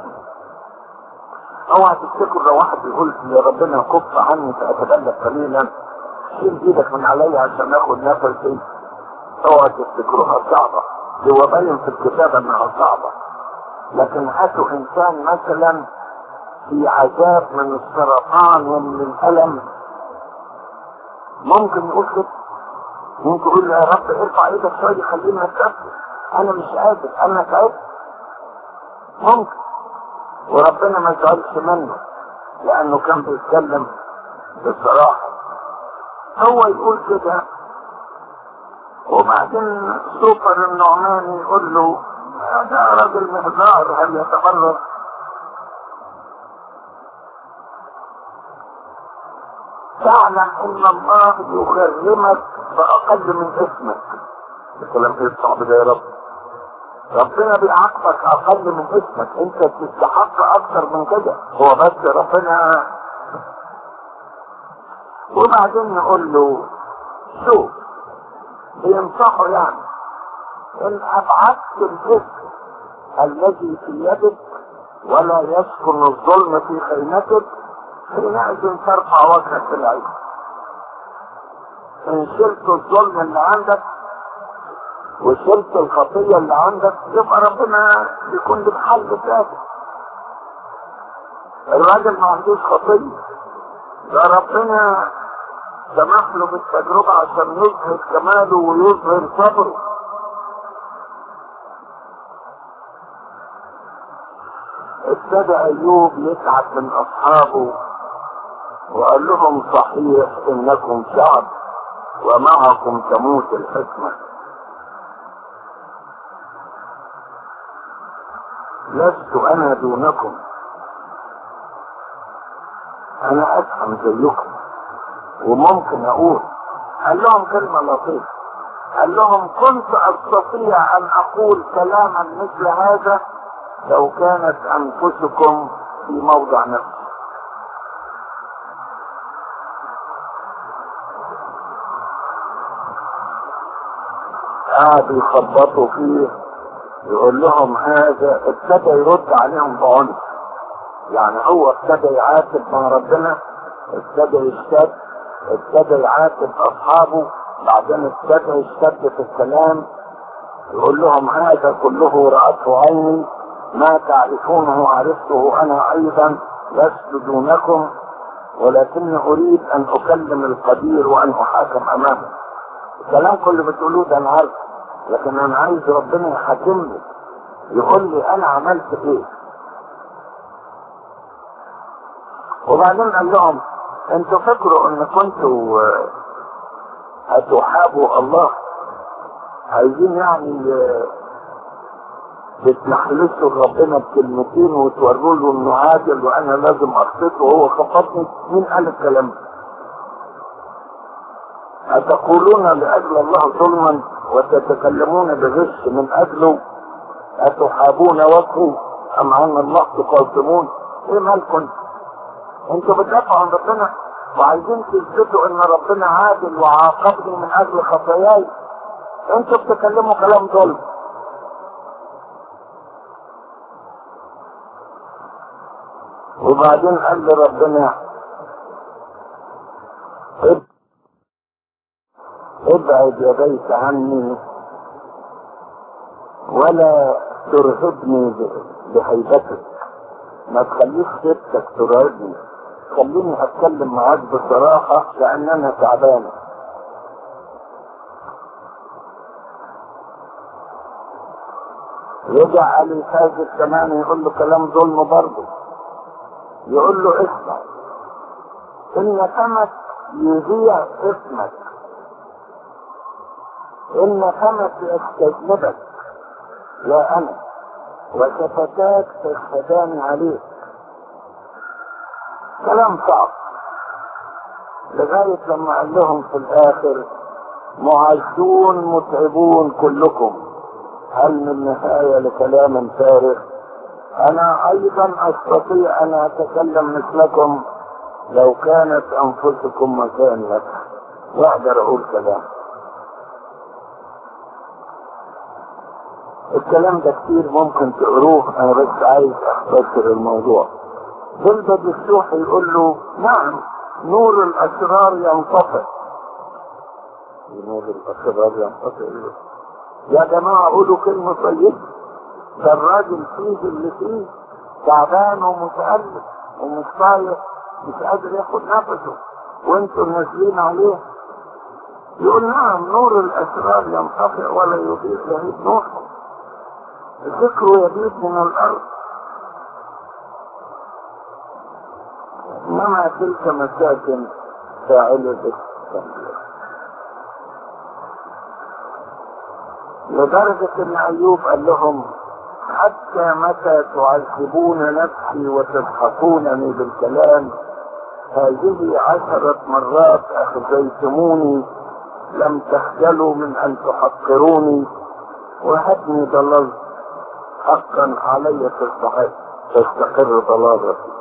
S2: اوعى تفتكر لو واحد يقول لربنا كف عني فاتبلغ قليلا شيل ايدك من عليا عشان اخد نفسي، اوعى تفتكروها صعبة، هو باين في الكتاب انها صعبة. لكن هاتوا انسان مثلا في عذاب من السرطان ومن الالم، ممكن يقول كده، ممكن يقول يا رب ارفع ايدك شويه خليني اتنفس، انا مش قادر، انا تعبت. ممكن وربنا ما زعلش منه لانه كان بيتكلم بصراحة. هو يقول كده، وبعدين سوبر النعمان يقول له ده راجل مهزار، هل يتبرر؟ تعلم ان الله يكرمك باقل من اسمك. الكلام ايه الصعب ده يا رب؟ ربنا بيعاقبك اقل من اسمك، انت تستحق اكتر من كده، هو بس ربنا. وبعدين يقول له شوف، بينصحه يعني ان ابعدت الاسم الذي في يدك ولا يسكن الظلم في خيمتك، حينئذ ترفع وجهك في العين. ان شلت الظلم اللي عندك وشلت الخطية اللي عندك، يبقى ربنا يكون لك حل تاني. الراجل ما عندوش خطية، ده ربنا سمح له بالتجربة عشان يظهر كماله ويظهر صبره. ابتدى ايوب يتعب من اصحابه وقال لهم صحيح انكم شعب ومعكم تموت الحكمة، لست انا دونكم، انا افهم زيكم وممكن اقول. قال لهم كلمة لطيفة، قال لهم كنت استطيع ان اقول كلاما مثل هذا لو كانت انفسكم في موضع نفسي. قعدوا يخبطوا فيه يقول لهم هذا، ابتدى يرد عليهم بعنف، يعني هو ابتدى يعاتب مع ربنا، ابتدى يشتد، ابتدى يعاتب اصحابه، بعدين ابتدى يشتد في الكلام، يقول لهم هذا كله رأته عيني، ما تعرفونه عرفته انا ايضا، لست دونكم، ولكن اريد ان اكلم القدير وان احاكم امامه. الكلام كله بتقولوه ده انا عارف، لكن انا عايز ربنا يحاكمني، يقول لي انا عملت ايه. وبعدين قال لهم انتوا فكروا ان كنتوا هتحابوا الله، عايزين يعني بتنحلسوا ربنا بكلمتين وتوروا له انه عادل وانا لازم اخطئه وهو خططني؟ مين قال الكلام ده؟ أتقولون لأجل الله ظلما وتتكلمون بغش من أجله؟ أتحابون وجهه أم عن الله تقاسمون؟ إيه مالكم؟ أنتوا بتدافعوا عن ربنا وعايزين تثبتوا إن ربنا عادل وعاقبني من أجل خطاياي، أنتوا بتتكلموا كلام ظلم. وبعدين قال لربنا ابعد يديك عني ولا ترهبني بهيبتك، ما تخليش سيرتك ترهبني، خليني اتكلم معاك بصراحة لان انا تعبان. رجع علي حاجة كمان يقول له كلام ظلم برضه، يقول له اسمع، ان فمك يذيع اسمك، ان فمك يستجلبك يا انا، وشفتاك تشهدان عليك. كلام صعب، لغاية لما قال لهم في الاخر معزون متعبون كلكم، هل من نهاية لكلام فارغ؟ انا ايضا استطيع ان اتكلم مثلكم لو كانت انفسكم مكاني، واقدر اقول كلام. الكلام ده كتير ممكن تقروه، انا بس عايز اختصر الموضوع. بلبد السوح يقول له نعم نور الاسرار ينطفئ. نور الاسرار ينطفئ يا جماعة، قولوا كلمة طيبة، ده الراجل فيه اللي فيه تعبان ومتألم ومش طايق، مش قادر ياخد نفسه وانتوا نازلين عليه. يقول نعم نور الاسرار ينطفئ ولا يضيء يهيب نوره، ذكره يبيد من الارض. إنما تلك مساكن فاعلة التنبيه. لدرجة إن أيوب قال لهم حتى متى تعذبون نفسي وتضحكونني بالكلام؟ هذه 10 مرات أخزيتموني، لم تخجلوا من أن تحقروني، وهدني ضللت، حقا علي تستقر ضلالتي.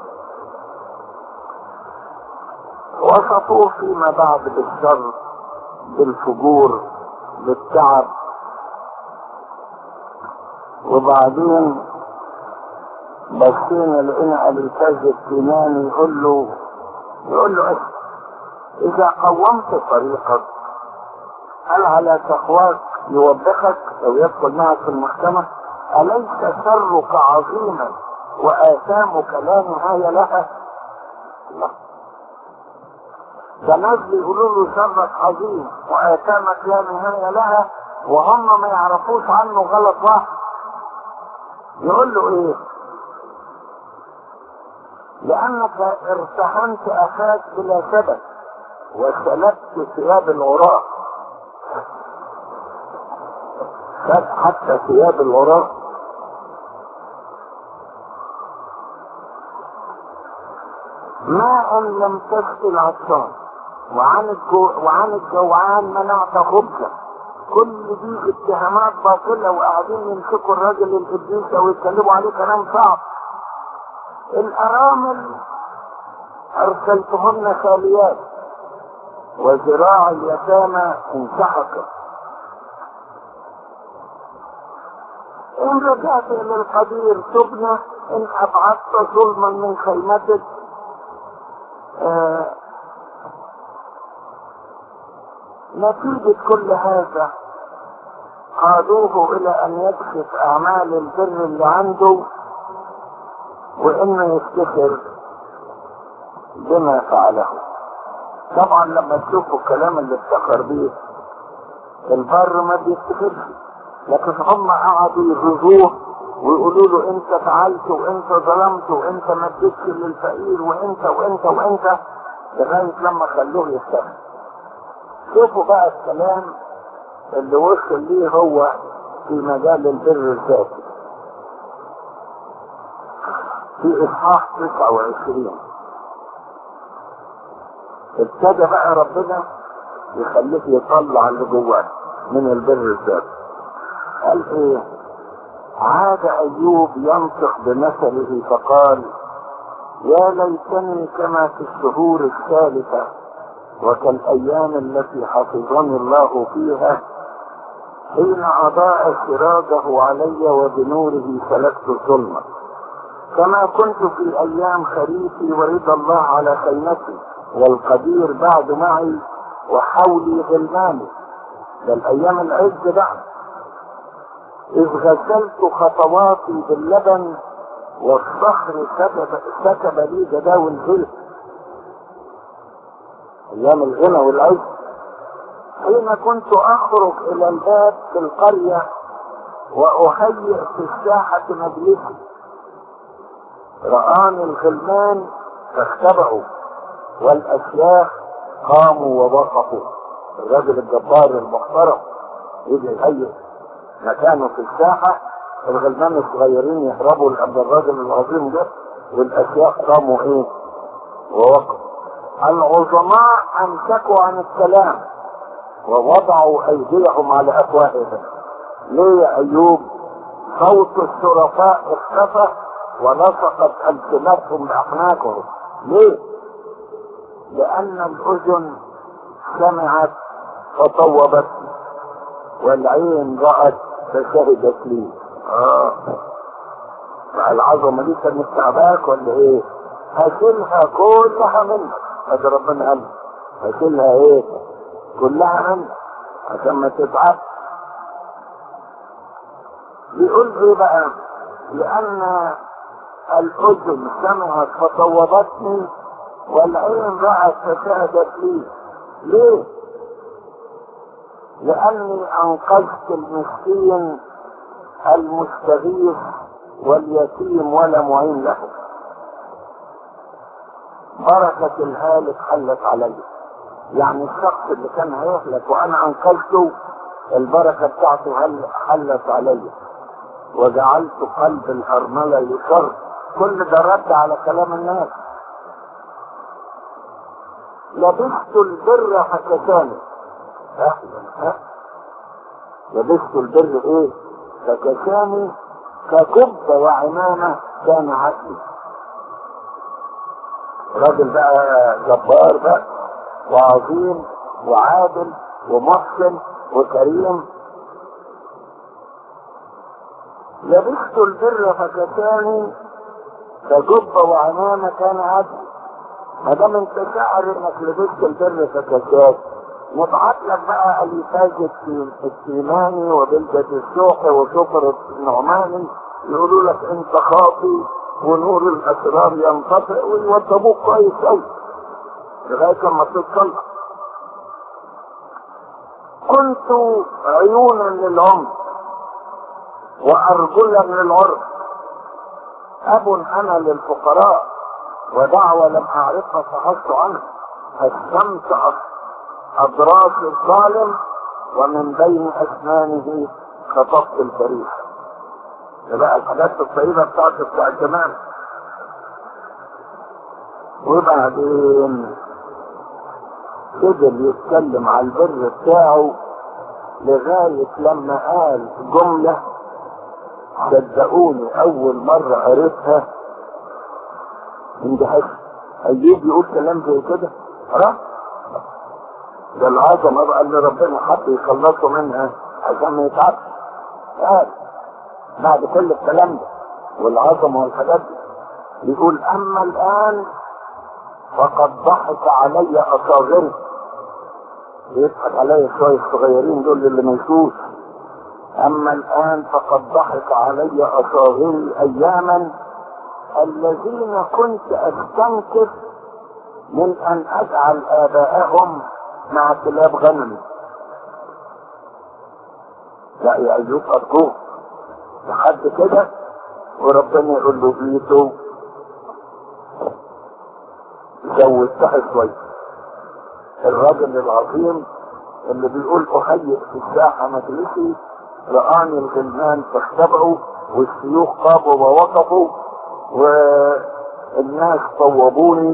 S2: وصفوه فيما بعد بالشر، بالفجور، بالتعب. وبعدين بصينا لقينا الكاذب الكناني يقول له إذا قومت طريقك هل على تقواك يوبخك أو يدخل معك في المحكمة؟ أليس شرك عظيما وآثامك لا نهاية لها؟ لا، ده ناس بيقولوا له شرك عظيم وآثامك لا نهاية لها وهم ما يعرفوش عنه غلط واحد. يقول له ايه؟ لأنك ارتحمت أخاك بلا سبب وسلبت ثياب العراة. حتى ثياب العراة. ماء لم تسقي العطشان وعن الجوعان منعت خبزا. كل دي اتهامات باطلة وقاعدين يمسكوا الراجل القديس ويتكلموا عليه كلام صعب. الأرامل أرسلتهن خاليات وذراع اليتامى انسحقت. إن رجعت إلى القدير تبنى، إن أبعدت ظلما من خيمتك نتيجة كل هذا قادوه إلى أن يكشف أعمال البر اللي عنده وإنه يفتخر بما فعله. طبعا لما تشوفوا الكلام اللي افتخر بيه البر ما بيفتخرش، لكن هم قعدوا يغزوه ويقولوا له انت فعلت وانت ظلمت وانت ما اديتش للفقير وانت وانت وانت لغايه لما خلوه يفتخر. شوفوا بقى الكلام اللي وصل ليه هو في مجال البر الذاتي في إصحاح 29. ابتدى بقى ربنا يخليك يطلع اللي جواه من البر الذاتي. قال ايه؟ عاد أيوب ينطق بمثله فقال يا ليتني كما في الشهور الثالثة وكالأيام التي حفظني الله فيها حين أضاء سراجه علي وبنوره سلكت الظلمة، كما كنت في أيام خريفي ورضا الله على خيمتي والقدير بعد معي وحولي غلماني. ده الأيام العز بقى. إذ غسلت خطواتي باللبن والصخر سكب لي جداول الغل. أيام الغنى والعز. حين كنت أخرج إلى الباب في القرية وأهيئ في الساحة مجلسي رآني الغلمان فاختبعوا والأشياخ قاموا ووقفوا. الرجل الجبار المحترم يجي يهيئ مكانه في الساحة، الغلمان الصغيرين يهربوا لأجل الرجل العظيم ده والأشياخ قاموا ايه ووقفوا. العظماء امسكوا عن الكلام ووضعوا ايديهم على افواههم. ليه يا ايوب؟ صوت الشرفاء اختفى ولصقت السنتهم باحناكهم. ليه؟ لان الاذن سمعت فطوبت والعين رأت فشهدت لي. العظمة دي كانت تعباك ولا ايه؟ هشيلها كلها منك. هذا ربنا قال هشيلها ايه؟ كلها منك عشان ما تتعب. بيقول ايه بقى؟ لان الاذن سمعت فطوبتني والعين رأت فشهدت لي. ليه؟ لاني انقذت المسكين المستغيث واليتيم ولا معين له. بركة الهالك حلت علي. يعني الشخص اللي كان هيهلك وانا انقذته البركة بتاعته حلت علي، وجعلت قلب الارملة يصر. كل ده رد على كلام الناس. لبست البر فكساني. لبست البر ايه؟ فكساني ككب وعمامة كان عدلي. راجل بقى جبار بقى وعظيم وعادل ومحسن وكريم. لبست البر فكساني كجب وعمامة كان عدلي. ما دام انت شاعر انك لبست البر فكساني، نبعت لك بقى اليفاز السيماني وبلدة السوحي وشكر النعماني يقولوا لك انت خاطي ونور الاسرار ينطفئ ويوضبوك كويس قوي لغايه ما تتصلح. كنت عيونا للعمر وارجلا للعرب، اب انا للفقراء ودعوه لم اعرفها فحصت عنها. هشمت اضراس الظالم ومن بين اسنانه خطفت الفريق. ده بقى الحاجات الطيبه بتاعت زمان. وبعدين فضل يتكلم على البر بتاعه لغايه لما قال جمله صدقوني اول مره قريتها اندهشت. ايوب يقول كلام زي كده؟ ده العظمه بقى اللي ربنا حب يخلصوا منها عشان ما يتعبش. بعد كل الكلام ده والعظمه والحاجات دي يقول اما الان فقد ضحك علي اصاغري. يضحك علي شويه الصغيرين دول اللي ما يشوفوش. اما الان فقد ضحك علي اصاغري اياما الذين كنت استنكف من ان اجعل اباءهم مع كلاب غنمي. لا يا ايوب ارجوك لحد كده، وربنا يقول له بيته زودتها شويه. الراجل العظيم اللي بيقول اهيئ في الساحه مجلسي رآني الغلمان فاختبعوا والشيوخ قاموا ووقفوا والناس صوبوني.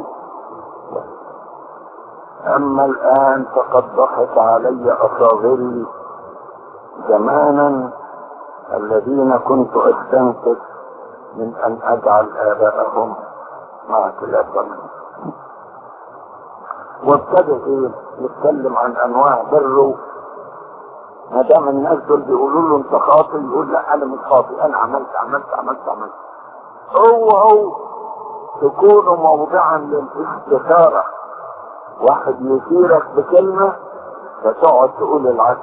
S2: اما الان فقد ضحك علي اصاغري زمانا الذين كنت استنكف من ان اجعل اباءهم مع كلاب غنم. وابتدى يتكلم عن انواع بره. ما دام الناس دول بيقولوا له انت خاطئ يقول لا انا مش خاطئ، انا عملت. اوعوا تكونوا موضعا للاستثاره. واحد يثيرك بكلمه فتقعد تقول العكس.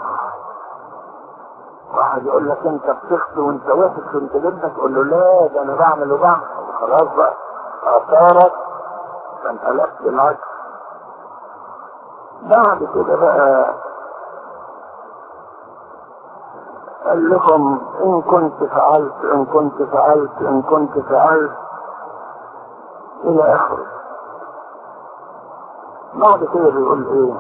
S2: واحد يقول لك انت بتخطي وانت وحش وانت جدك، تقول له لا ده انا بعمل خلاص بقى اثارك فانت قلبت العكس. بعد كده بقى قال لهم ان كنت فعلت الى اخره. بعد كده بيقول ايه؟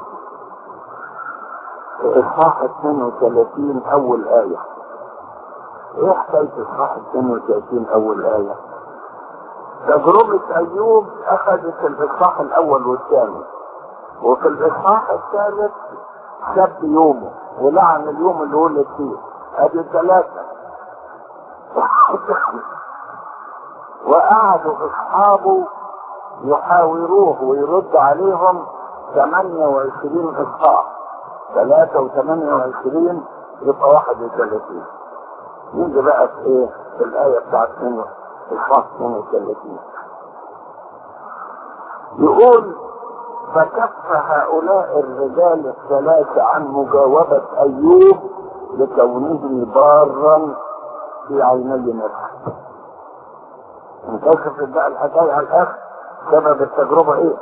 S2: اصحاح 32 اول ايه. ايه حكايه اصحاح 32 اول ايه؟ تجربه ايوب اخذت الاصحاح الاول والثاني، وفي الاصحاح الثالث سب يومه ولعن اليوم اللي ولد فيه. ادي 3. وقعدوا اصحابه يحاوروه ويرد عليهم 28 اصحاح. 3 و28 يبقى 31. يجي بقى في ايه؟ في الايه بتاعت اصحاح 32 يقول فكف هؤلاء الرجال الثلاثة عن مجاوبة أيوب لكونه بارا في عيني نفسه. انكشفت بقى الحكاية على الآخر. سبب التجربة إيه؟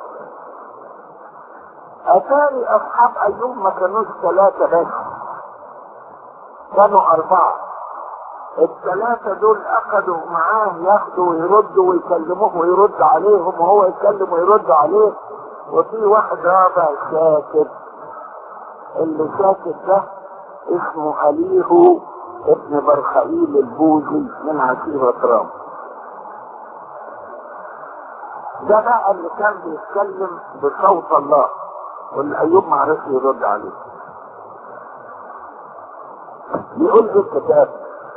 S2: أتاري أصحاب أيوب ما كانوش 3 بس، كانوا 4. الثلاثة دول اخدوا معاه ياخدوا ويردوا ويكلموه ويرد عليهم وهو يتكلم ويرد عليه. وفي واحد رابع ساكت، اللي ساكت ده اسمه أليهو ابن برخائيل البوذي من عشيرة رام. ده بقى اللي كان بيتكلم بصوت الله واللي أيوب معرفش يرد عليه. يقول في الكتاب: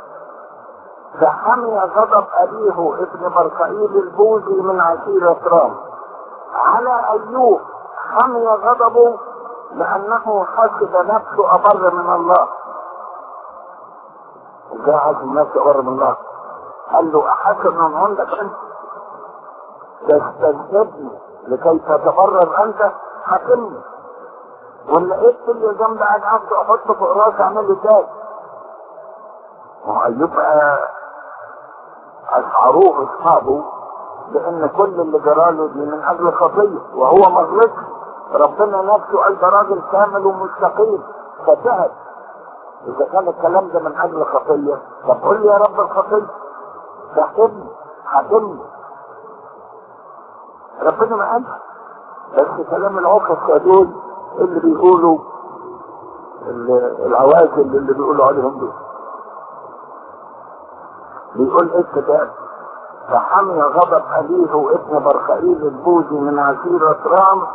S2: فحمي غضب أليهو ابن برخائيل البوذي من عشيرة رام على أيوب، حمي غضبه لأنه حسب نفسه أبر من الله. ازاي حسب نفسه أبر من الله؟ قال له: أحسن من عندك أنت تستنجدني لكي تتبرر أنت؟ حاكمني، ولا إيه كل ذنب قاعد عبده أحطه فوق راسي أعمل له ازاي؟ وأيوب أشعروه أصحابه بأن كل اللي جراله دي من أجل خطية وهو ما غلطش. ربنا نفسه قال ده راجل كامل ومستقيم فتهد. إذا كان الكلام ده من أجل خطية، طب قول لي يا رب الخطية، حاكمني. ربنا ما قالش، بس كلام العقصة دول اللي بيقولوا العوازل اللي بيقولوا عليهم دول. بيقول ايه الكتاب: فحمي غضب أليهو ابن برخائيل البوذي من عشيرة رام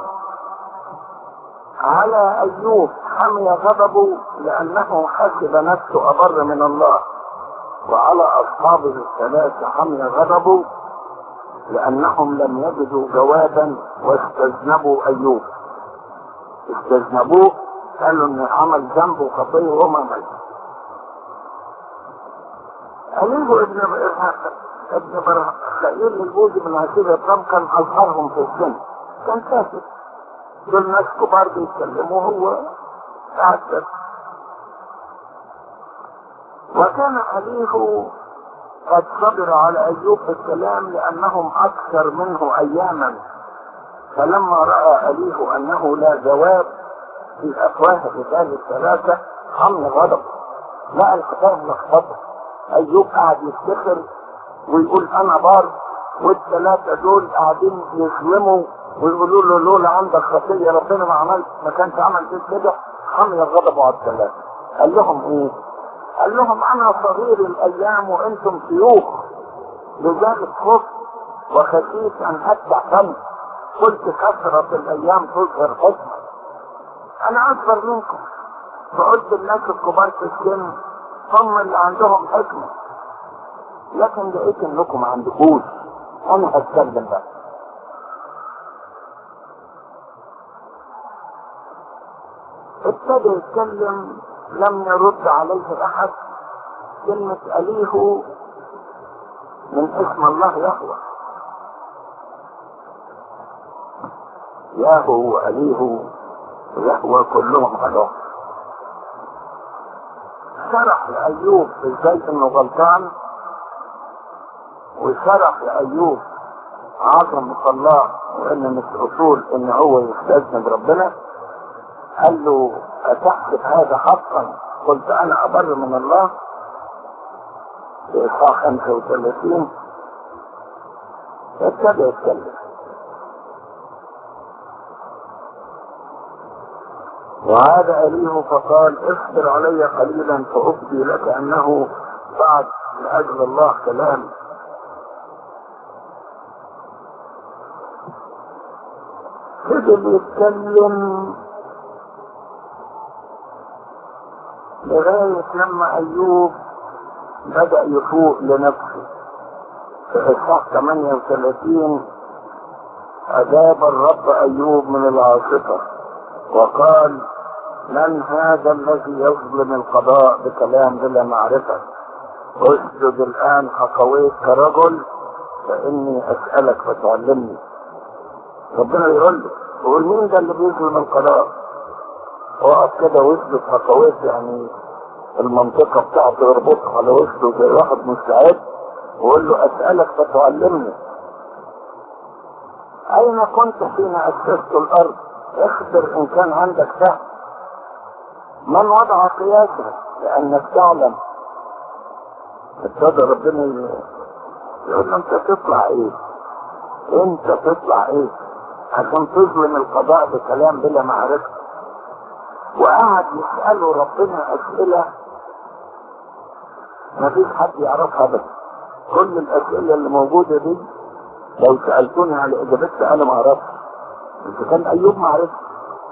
S2: على أيوب، حمي غضبه لأنه حسب نفسه أبر من الله. وعلى أصحابه الثلاثة حمي غضبه لأنهم لم يجدوا جوابا واستذنبوا أيوب. استذنبوه، قالوا إن عمل ذنب وخطية وما عمل. أليهو ابن برخائيل البوذي من عشيرة رام كان أصغرهم في السن، كان ساكت، دول ناس كبار بيتكلموا هو قاعد. وكان أليهو قد صبر على أيوب بالكلام لأنهم أكثر منه أياما. فلما رأى أليهو أنه لا جواب في أفواه رجال الثلاثة حمل غضب. لا، الحكاية ملخبطة. أيوب قاعد يفتخر ويقول أنا بار، والثلاثة دول قاعدين يظلموا ويقولوا له لولا عندك خطية ربنا ما كانش عمل كده. حمل غضبه على الثلاثة. قال لهم ايه؟ قال لهم: انا صغير الايام وانتم شيوخ، لذلك خفت وخشيت ان اتبع فمي، قلت كثرة الايام تظهر حكمة. انا اكبر منكم، فقلت الناس الكبار في السن هم اللي عندهم حكمة، لكن لقيت انكم ما عندكوش. انا هتكلم بقى. ابتدى يتكلم، لم يرد عليه احد. كلمة أليهو من اسم الله يهوه. ياهو وأليهو ويهوه كلهم على شرح لأيوب ازاي انه غلطان، وشرح لأيوب عظمة الله وان مش اصول ان هو يستذنب ربنا. قال له: أتحسب هذا حقا؟ قلت أنا أبر من الله. في إصحاح 35 ابتدى يتكلم. وعاد أليه فقال: اصبر علي قليلا فأبدي لك أنه بعد لأجل الله كلام. فضل يتكلم لغاية لما أيوب بدأ يفوق لنفسه. في إصحاح 38 أجاب الرب أيوب من العاصفة وقال: من هذا الذي يظلم القضاء بكلام بلا معرفة؟ اسجد الآن حقويت كرجل فإني أسألك فتعلمني. ربنا يقول له: قول مين ده اللي بيظلم القضاء؟ وقف كده واسجد حقويت، يعني المنطقة بتاعته يربطها على وسطه زي واحد مستعد، وقول له: أسألك فتعلمني. أين كنت حين أسست الأرض؟ اخبر إن كان عندك فهم. من وضع قياسها؟ لأنك تعلم. ابتدى ربنا يقول له انت تطلع ايه؟ انت تطلع ايه؟ عشان تظلم القضاء بكلام بلا معرفة. وقعد يسأله ربنا اسئلة ما فيش حد يعرفها بس. كل الاسئلة اللي موجودة دي لو سألتوني على اجابتها انا ما اعرفش. انت كان ايوب ما عرفش.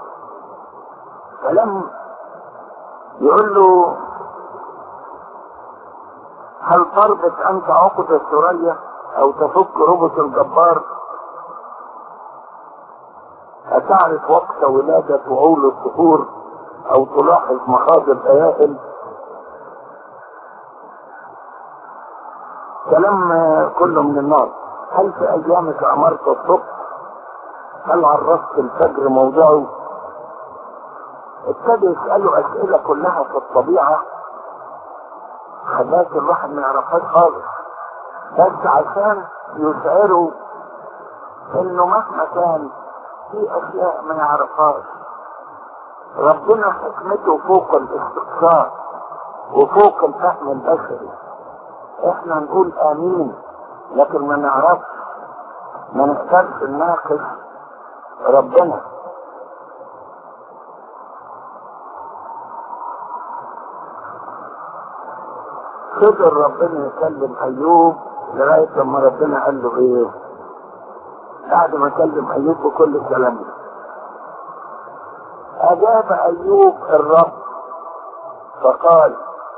S2: فلم يقول له هل تربط انت عقد الثريا او تفك ربط الجبار؟ أتعرف وقت ولادة وعول الصخور او تلاحظ مخاض الايائل؟ كلام كله من النار. هل في ايامك امرت الصبح؟ هل عرفت الفجر موضعه؟ ابتدى يسألوا اسئلة كلها في الطبيعة خلاك الواحد ما يعرفهاش خالص، بس عشان يشعروا انه مهما كان في اشياء ما يعرفهاش. ربنا حكمته فوق الاستقصاء وفوق الفهم البشري. احنا نقول امين لكن ما نعرفش، ما نقدرش نناقش ربنا. قدر ربنا يكلم ايوب لغاية لما ربنا قال له ايه بعد ما كلم ايوب بكل الكلام ده؟ اجاب ايوب الرب فقال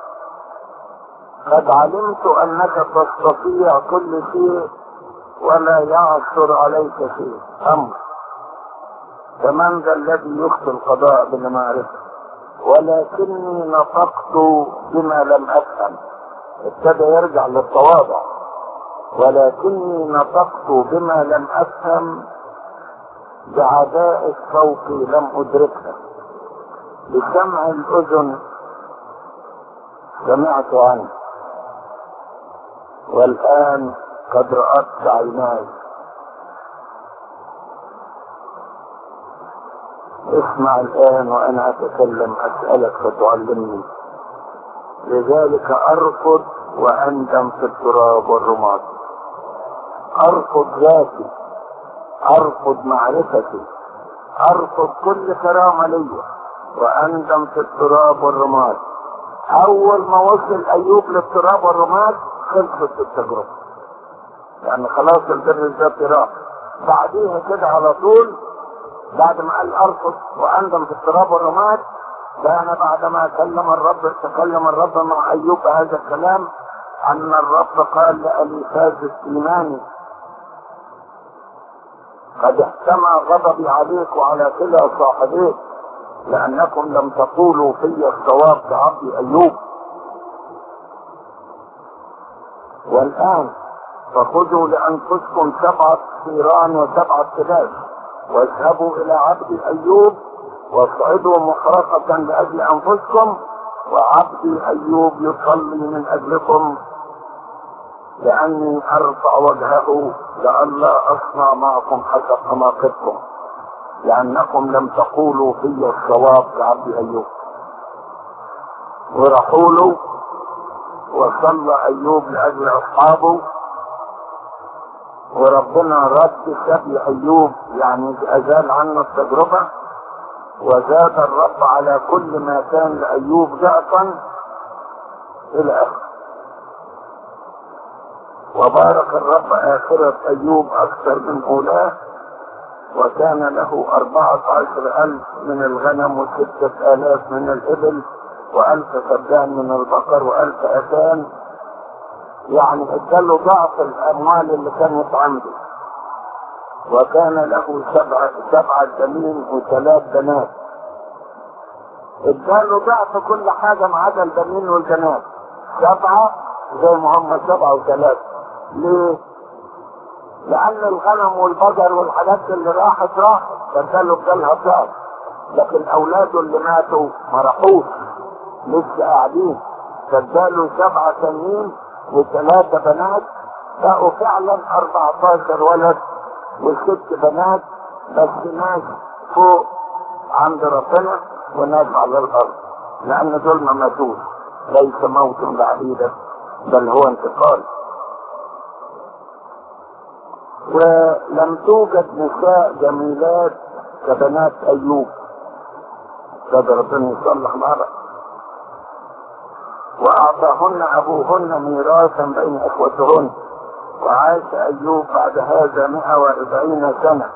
S2: قد علمت انك تستطيع كل شيء ولا يعثر عليك شيء امر، فمن ذا الذي يخفي القضاء بلا معرفة؟ ولكني نطقت بما لم افهم. ابتدى يرجع للتواضع. ولكني نطقت بما لم افهم، بعداء الصوت لم ادركها، بسمع الاذن سمعت عنه، والان قد رأت عيناي. اسمع الان وانا اتكلم، اسألك فتعلمني. لذلك ارفض واندم في التراب والرماد. ارفض ذاتي، ارفض معرفتي، ارفض كل كرامة لي، واندم في التراب والرماد. اول ما وصل ايوب للتراب والرماد خلصت التجربة، يعني خلاص البر الذاتي راح. بعديها كده على طول بعد ما قال ارفض واندم في التراب والرماد، كان بعدما تكلم الرب مع ايوب هذا الكلام ان الرب قال لأليفاز السيماني قد احتمى غضبي عليك وعلى كلا صاحبيك لانكم لم تقولوا في الصواب كعبد ايوب. والان فخذوا لانفسكم 7 ثيران و7 كباش واذهبوا الى عبد ايوب واصعدوا محرقة لاجل انفسكم، وعبدي ايوب يصلي من اجلكم، لاني ارفع وجهه لئلا اصنع معكم حسب حماقتكم، لانكم لم تقولوا في الصواب كعبد ايوب. وراحوا له وصلى ايوب لاجل اصحابه، وربنا رد سبي ايوب، يعني ازال عنه التجربة، وزاد الرب على كل ما كان لايوب ضعفا الى اخره. وبارك الرب آخرة أيوب أكثر من أولاه، وكان له 14,000 من الغنم و6,000 من الإبل و1000 فدان من البقر و1000 أتان، يعني اداله ضعف الأموال اللي كانت عنده. وكان له 7 بنين و3 بنات. اداله ضعف كل حاجة ما عدا البنين والبنات، 7 زي ما هم 7 و3. ليه؟ لأن الغنم والبقر والحاجات اللي راحت فاداله بدالها ضعف، لكن أولاده اللي ماتوا ما راحوش لسه قاعدين، فاداله 7 تانيين و3 بنات، بقوا فعلا 14 ولد و6 بنات، بس ناس فوق عند ربنا وناس على الأرض، لأن دول ما ماتوش، ليس موت بعيدا بل هو انتقال. ولم توجد نساء جميلات كبنات أيوب، قد ربنا يصلح مرة، وأعطاهن أبوهن ميراثا بين إخوتهن. وعاش أيوب بعد هذا 140 سنة،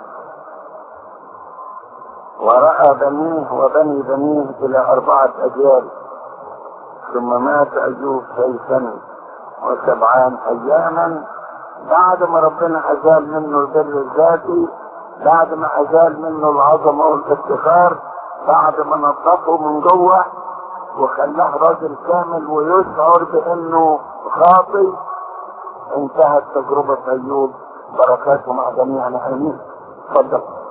S2: ورأى بنيه وبني بنيه إلى 4 أجيال، ثم مات أيوب شيخا و70 أياما، بعد ما ربنا أزال منه البر الذاتي، بعد ما أزال منه العظمة والافتخار، بعد ما نظفه من جوه وخلاه راجل كامل ويشعر بأنه خاطئ. انتهت تجربة أيوب، بركاته مع جميعنا. آمين. اتفضل.